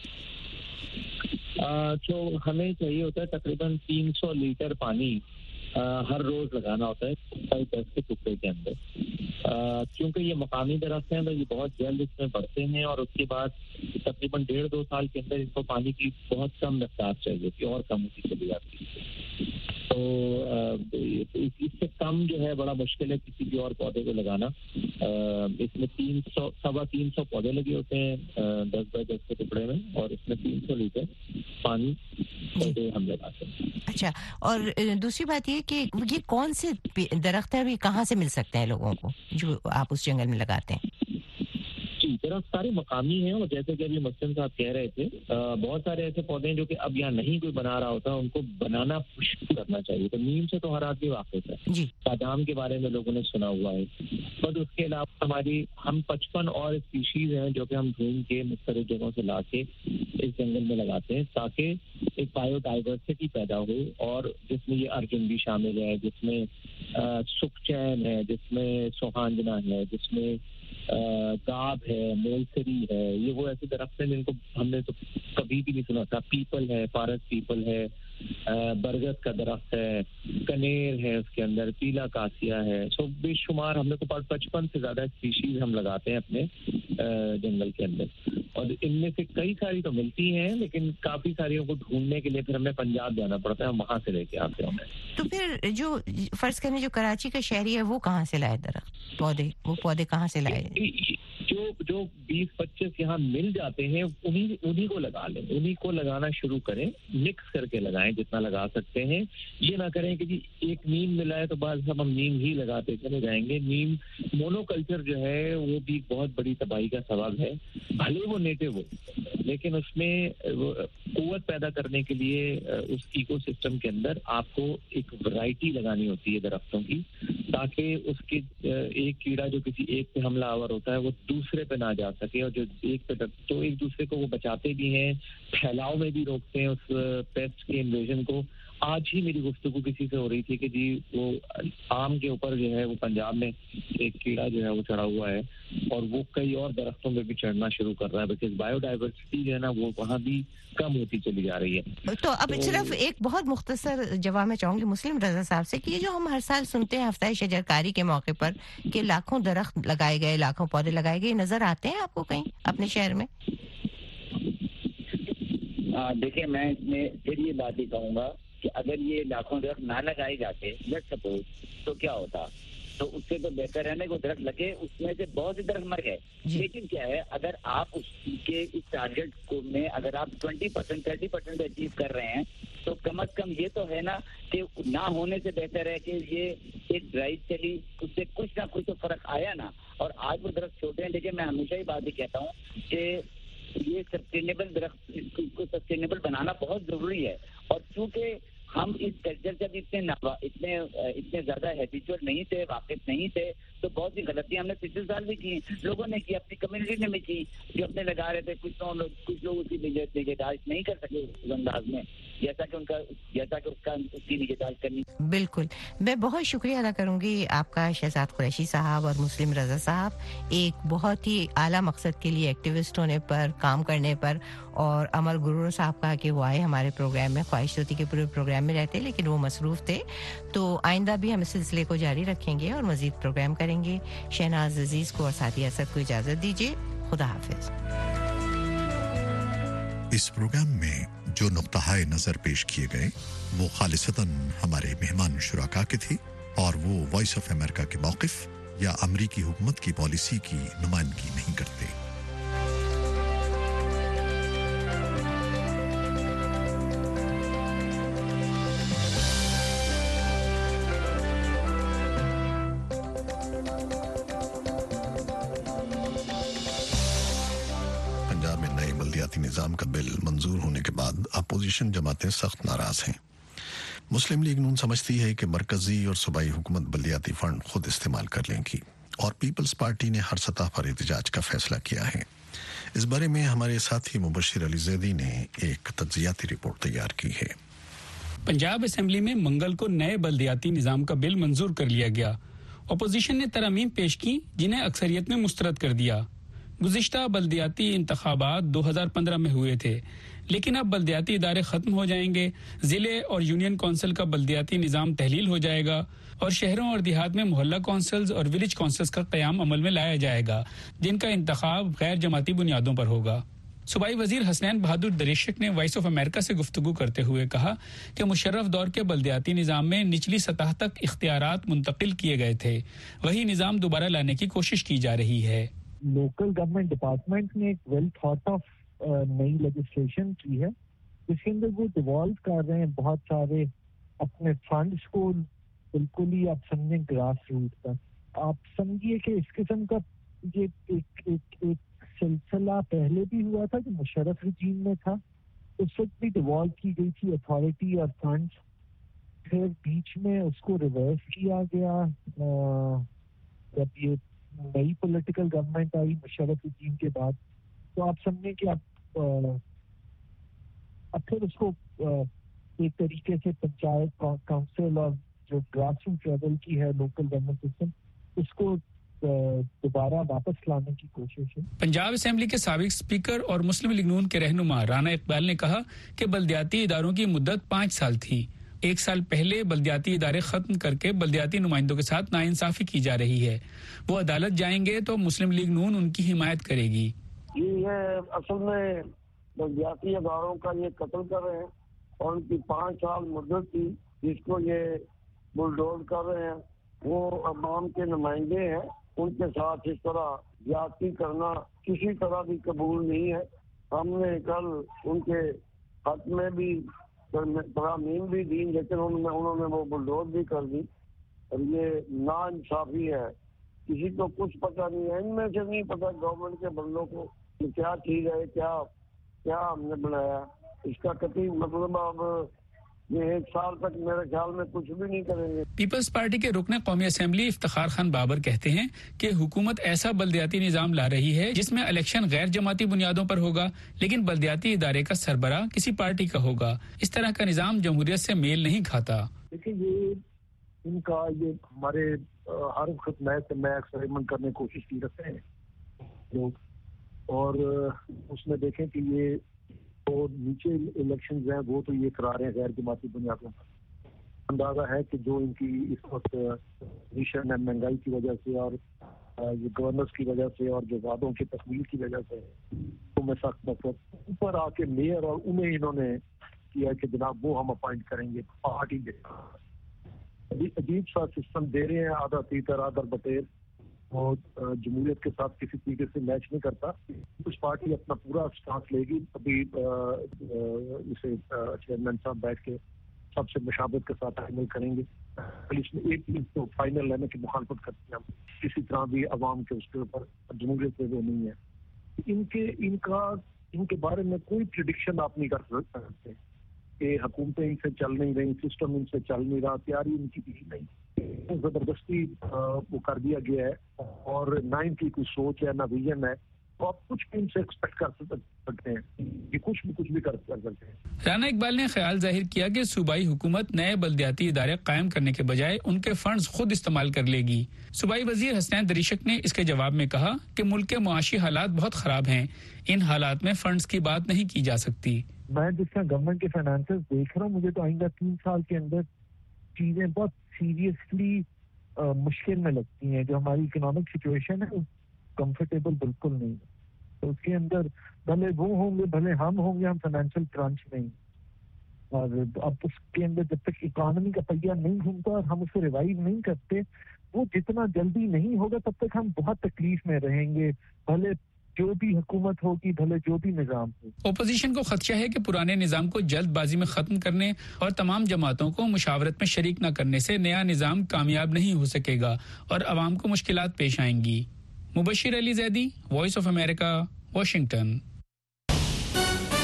Speaker 7: جو ہمیں چاہیے ہوتا ہے تقریباً تین سو لیٹر پانی ہر روز لگانا ہوتا ہے دس کے ٹکڑے کے اندر. کیونکہ یہ مقامی درخت ہیں تو یہ بہت جلد اس میں بڑھتے ہیں اور اس کے بعد تقریباً ڈیڑھ دو سال کے اندر ان کو پانی کی بہت کم مقدار چاہیے تھی اور کم ہوتی چلی جاتی ہے. تو اس سے کم جو ہے بڑا مشکل ہے کسی بھی اور پودے کو لگانا. اس میں تین سو سوا تین سو پودے لگے ہوتے ہیں دس بائی دس کے ٹکڑے میں, اور اس میں تین سو لیٹر پانی پودے ہم لگاتے ہیں.
Speaker 2: اچھا, اور دوسری بات یہ کہ یہ کون سے درخت ہیں, ابھی کہاں سے مل سکتے ہیں لوگوں کو جو آپ اس جنگل میں لگاتے ہیں؟
Speaker 7: جی درخت سارے مقامی ہیں, اور جیسے کہ ابھی مسلم صاحب کہہ رہے تھے بہت سارے ایسے پودے ہیں جو کہ اب یہاں نہیں کوئی بنا رہا ہوتا, ان کو بنانا شروع کرنا چاہیے. تو نیم سے تو ہر آدمی واقف ہے, بادام کے بارے میں لوگوں نے سنا ہوا ہے, بٹ اس کے علاوہ ہماری ہم پچپن اور اسپیشیز ہیں جو کہ ہم ڈھونڈ کے مختلف جگہوں سے لا کے اس جنگل میں لگاتے ہیں تاکہ ایک بایو ڈائیورسٹی پیدا ہو. اور جس میں یہ ارجن بھی شامل ہے, جس میں سکھ چین ہے, جس میں سوہانجنا ہے, جس میں گاب ہے, مولسری ہے. یہ وہ ایسے درخت ہیں جن کو ہم نے تو کبھی بھی نہیں سنا تھا. پیپل ہے, فارسٹ پیپل ہے, برگد کا درخت ہے, کنیر ہے, اس کے اندر پیلا کاسیا ہے. سو بے شمار ہم نے تو پچپن سے زیادہ اسپیشیز ہم لگاتے ہیں اپنے جنگل کے اندر, اور ان میں سے کئی ساری تو ملتی ہیں لیکن کافی ساریوں کو ڈھونڈنے کے لیے پھر ہمیں پنجاب جانا پڑتا ہے, ہم وہاں سے لے کے آتے ہیں.
Speaker 2: تو پھر جو فرض کریں جو کراچی کا شہری ہے وہ کہاں سے لائے درخت پودے, وہ پودے کہاں سے لائے؟
Speaker 7: جو جو بیس پچیس یہاں مل جاتے ہیں انہیں انہیں کو لگا لیں, انہیں کو لگانا شروع کریں, مکس کر کے لگائیں جتنا لگا سکتے ہیں. یہ نہ کریں کہ جی ایک نیم ملا ہے تو بعض سب ہم نیم ہی لگاتے چلے جائیں گے. نیم مونو کلچر جو ہے وہ بھی بہت بڑی تباہی کا سبب ہے. بھلے وہ نیٹو ہو لیکن اس میں قوت پیدا کرنے کے لیے اس ایکو سسٹم کے اندر آپ کو ایک ورائٹی لگانی ہوتی ہے درختوں کی, تاکہ اس کے ایک کیڑا جو کسی ایک پہ حملہ آور ہوتا ہے وہ دوسرے پہ نہ جا سکے, اور جو ایک پہ تو ایک دوسرے کو وہ بچاتے بھی ہیں, پھیلاؤ میں بھی روکتے ہیں اس پیسٹ کے انویژن کو. آج ہی میری گفتگو کسی سے ہو رہی تھی کہ جی وہ آم کے اوپر جو ہے وہ پنجاب میں ایک کیڑا جو ہے وہ چڑھا ہوا ہے اور وہ کئی اور درختوں میں بھی چڑھنا شروع کر رہا ہے, بیکاز بایو ڈائیورسٹی جو ہے نا وہ وہاں بھی کم ہوتی چلی جا رہی ہے.
Speaker 2: تو اب صرف ایک بہت مختصر جواب میں چاہوں گی مسلم رضا صاحب سے کہ یہ جو ہم ہر سال سنتے ہیں ہفتہ شجرکاری کے موقع پر کہ لاکھوں درخت لگائے گئے, لاکھوں پودے لگائے گئے, نظر آتے ہیں آپ کو کہیں اپنے شہر میں؟
Speaker 8: دیکھیں میں اس میں پھر یہ بات ہی کہوں گا کہ اگر یہ لاکھوں درخت نہ لگائے جاتے لیٹ سپوز تو کیا ہوتا, تو اس سے تو بہتر ہے نا کہ درخت لگے, اس میں سے بہت سے درخت مر گئے. لیکن کیا ہے اگر آپ اس کے اس ٹارگیٹ کو میں اگر آپ twenty percent thirty percent achieve کر رہے ہیں تو کم از کم یہ تو ہے نا کہ نہ ہونے سے بہتر ہے کہ یہ ایک ڈرائیو چلی, اس سے کچھ نہ کچھ تو فرق آیا نا. اور آج وہ درخت چھوٹے ہیں, لیکن میں ہمیشہ ہی بات ہی کہتا ہوں کہ یہ سسٹینیبل درخت, اس کو سسٹینیبل بنانا بہت ضروری ہے. اور چونکہ ہم اس کلچر سے بھی اتنے اتنے اتنے زیادہ ہیبیچوئل نہیں تھے, واقف نہیں تھے, تو بہت سی غلطیاں ہم نے پچھلے سال بھی کی, لوگوں نے کی, اپنی کمیونٹی نے بھی کی, جو اپنے لگا رہے تھے. کچھ لوگ کچھ لوگ اس کی نگہداشت نہیں کر سکے اس انداز میں جیسا کہ ان کا جیسا کہ اس کا اس کی نگہداشت کرنی.
Speaker 2: بالکل, میں بہت شکریہ ادا کروں گی آپ کا شہزاد قریشی صاحب اور مسلم رضا صاحب, ایک بہت ہی اعلیٰ مقصد کے لیے ایکٹیوسٹ ہونے پر, کام کرنے پر. اور امر گرور صاحب کہا کہ وہ آئے ہمارے پروگرام میں, خواہش ہوتی کہ پورے پروگرام میں رہتے لیکن وہ مصروف تھے, تو آئندہ بھی ہم اس سلسلے کو جاری رکھیں گے اور مزید پروگرام کریں گے. شہناز عزیز کو اور ساتھی اسد کو اجازت دیجیے, خدا حافظ.
Speaker 12: اس پروگرام میں جو نقطہ نظر پیش کیے گئے وہ خالصتاً ہمارے مہمان شرکا کے تھے اور وہ وائس آف امریکہ کے موقف یا امریکی حکومت کی پالیسی کی نمائندگی نہیں کرتے. نظام کا بل منظور ہونے کے بعد اپوزیشن جماعتیں سخت ناراض ہیں. مسلم لیگ نون سمجھتی ہے کہ مرکزی اور صوبائی حکومت بلدیاتی فنڈ خود استعمال کر لیں گی اور پیپلز پارٹی نے ہر سطح پر احتجاج کا فیصلہ کیا ہے. اس بارے میں ہمارے ساتھی مبشر علی زیدی نے ایک تجزیاتی رپورٹ تیار کی ہے.
Speaker 13: پنجاب اسمبلی میں منگل کو نئے بلدیاتی نظام کا بل منظور کر لیا گیا. اپوزیشن نے ترامیم پیش کی جنہیں اکثریت نے مسترد کر دیا. گزشتہ بلدیاتی انتخابات دو ہزار پندرہ میں ہوئے تھے, لیکن اب بلدیاتی ادارے ختم ہو جائیں گے, ضلع اور یونین کونسل کا بلدیاتی نظام تحلیل ہو جائے گا اور شہروں اور دیہات میں محلہ کونسلز اور ولیج کونسلز کا قیام عمل میں لایا جائے گا, جن کا انتخاب غیر جماعتی بنیادوں پر ہوگا. صوبائی وزیر حسنین بہادر دریشک نے وائس آف امریکہ سے گفتگو کرتے ہوئے کہا کہ مشرف دور کے بلدیاتی نظام میں نچلی سطح تک اختیارات منتقل کیے گئے تھے, وہی نظام دوبارہ لانے کی کوشش کی جا رہی ہے.
Speaker 14: لوکل گورنمنٹ ڈپارٹمنٹ نے ایک ویل تھاٹ آف نئی لیجسلیشن کی ہے جس کے اندر وہ ڈیوالو کر رہے ہیں بہت سارے اپنے فنڈس کو بالکل ہی آپ سمجھیں گراس روٹ پر. آپ سمجھیے کہ اس قسم کا یہ ایک ایک ایک سلسلہ پہلے بھی ہوا تھا جو مشرف رجیم میں تھا, اس وقت بھی ڈیوالو کی گئی تھی اتھارٹی اور فنڈس, پھر بیچ میں اس کو ریورس کیا گیا جب یہ نئی پولیٹیکل گورنمنٹ آئی مشرف رجیم کے بعد. تو آپ سمجھیں کہ آپ اب پھر اس کو ایک طریقے سے پنچایت کاؤنسل اور جو گراس روٹ لیول کی ہے لوکل گورنمنٹ سسٹم, اس کو دوبارہ واپس لانے کی کوشش ہے.
Speaker 13: پنجاب اسمبلی کے سابق اسپیکر اور مسلم لیگ نون کے رہنما رانا اقبال نے کہا کہ بلدیاتی اداروں کی مدت پانچ سال تھی. ایک سال پہلے بلدیاتی ادارے ختم کر کے بلدیاتی نمائندوں کے ساتھ ناانصافی کی جا رہی ہے. وہ عدالت جائیں گے تو مسلم لیگ نون ان کی حمایت کرے گی.
Speaker 11: یہ اصل میں بلدیاتی اداروں کا یہ قتل کر رہے ہیں اور ان کی پانچ سال مدت تھی جس کو یہ بلڈوز کر رہے ہیں. وہ عوام کے نمائندے ہیں, ان کے ساتھ اس طرح زیادتی کرنا کسی طرح بھی قبول نہیں ہے. ہم نے کل ان کے حق میں بھی ترامیم بھی دی, لیکن انہوں نے وہ بلڈوز بھی کر دی اور یہ ناانصافی ہے. کسی کو کچھ پتہ نہیں ہے, ان میں سے نہیں پتہ گورنمنٹ کے بندوں کو کہ کیا چیز ہے, کیا کیا ہم نے بنایا. اس کا قطعی مطلب اب یہ ایک سال تک میرے خیال میں کچھ بھی نہیں کریں گے.
Speaker 13: پیپلز پارٹی کے رکن قومی اسمبلی افتخار خان بابر کہتے ہیں کہ حکومت ایسا بلدیاتی نظام لا رہی ہے جس میں الیکشن غیر جماعتی بنیادوں پر ہوگا, لیکن بلدیاتی ادارے کا سربراہ کسی پارٹی کا ہوگا. اس طرح کا نظام جمہوریت سے میل نہیں کھاتا.
Speaker 14: دیکھیں یہ ان کا یہ ہمارے ہر وقت میں سے میں ایکسپیریمنٹ کرنے کی کوشش کی رکھتے ہیں لوگ, اور اس میں دیکھیں کہ یہ اور نیچے الیکشنز ہیں وہ تو یہ کرا رہے ہیں غیر جماعتی بنیادوں پر. اندازہ ہے کہ جو ان کی اس وقت ریشن ہے مہنگائی کی وجہ سے اور یہ گورنرز کی وجہ سے اور جو وعدوں کی تکمیل کی وجہ سے تو میں سخت نفرت اوپر آ کے میئر اور انہیں انہوں نے کیا کہ جناب وہ ہم اپوائنٹ کریں گے پارٹی دے. عجیب سا سسٹم دے رہے ہیں, آدھا تیتر آدھا بٹیر. وہ جمہوریت کے ساتھ کسی طریقے سے میچ نہیں کرتا. کچھ پارٹی اپنا پورا سٹانس لے گی. ابھی جیسے چیئرمین صاحب بیٹھ کے سب سے مشابہت کے ساتھ عمل کریں گے. اس میں ایک چیز تو فائنل لینے کی مخالفت کرتے ہیں, کسی طرح بھی عوام کے اس کے اوپر جمہوریت پہ وہ نہیں ہے. ان کے ان کا ان کے بارے میں کوئی پریڈکشن آپ نہیں کر سکتے کہ حکومتیں ان سے چل نہیں رہی, سسٹم ان سے چل نہیں رہا, تیاری ان کی بھی نہیں. زبردستی وہ کر دیا گیا ہے اور نہ ان کی کوئی سوچ ہے نہ ویژن ہے. تو آپ کچھ بھی ان سے ایکسپیکٹ کر سکتے ہیں کہ کچھ بھی کچھ بھی کر سکتے ہیں.
Speaker 13: رانا اقبال نے خیال ظاہر کیا کہ صوبائی حکومت نئے بلدیاتی ادارے قائم کرنے کے بجائے ان کے فنڈز خود استعمال کر لے گی. صوبائی وزیر حسنین دریشک نے اس کے جواب میں کہا کہ ملک کے معاشی حالات بہت خراب ہیں, ان حالات میں فنڈز کی بات نہیں کی جا سکتی.
Speaker 14: میں جس طرح گورنمنٹ کے فائنانسز دیکھ رہا ہوں, مجھے تو آئندہ تین سال کے اندر چیزیں بہت سیریسلی مشکل میں لگتی ہیں. جو ہماری اکنامک سچویشن ہے کمفرٹیبل بالکل نہیں ہے. تو اس کے اندر بھلے وہ ہوں گے بھلے ہم ہوں گے, ہم فائنینشیل کرنچ نہیں. اور اب اس کے اندر جب تک اکانومی کا پہیہ نہیں گھومتا اور ہم اسے ریوائو نہیں کرتے, وہ جتنا جلدی نہیں ہوگا تب تک ہم بہت تکلیف میں رہیں گے, بھلے جو بھی حکومت ہوگی, بھلے جو بھی نظام ہو.
Speaker 13: اپوزیشن کو خدشہ ہے کہ پرانے نظام کو جلد بازی میں ختم کرنے اور تمام جماعتوں کو مشاورت میں شریک نہ کرنے سے نیا نظام کامیاب نہیں ہو سکے گا اور عوام کو مشکلات پیش آئیں گی. Mubashir Ali Zaidi, voice of America, Washington.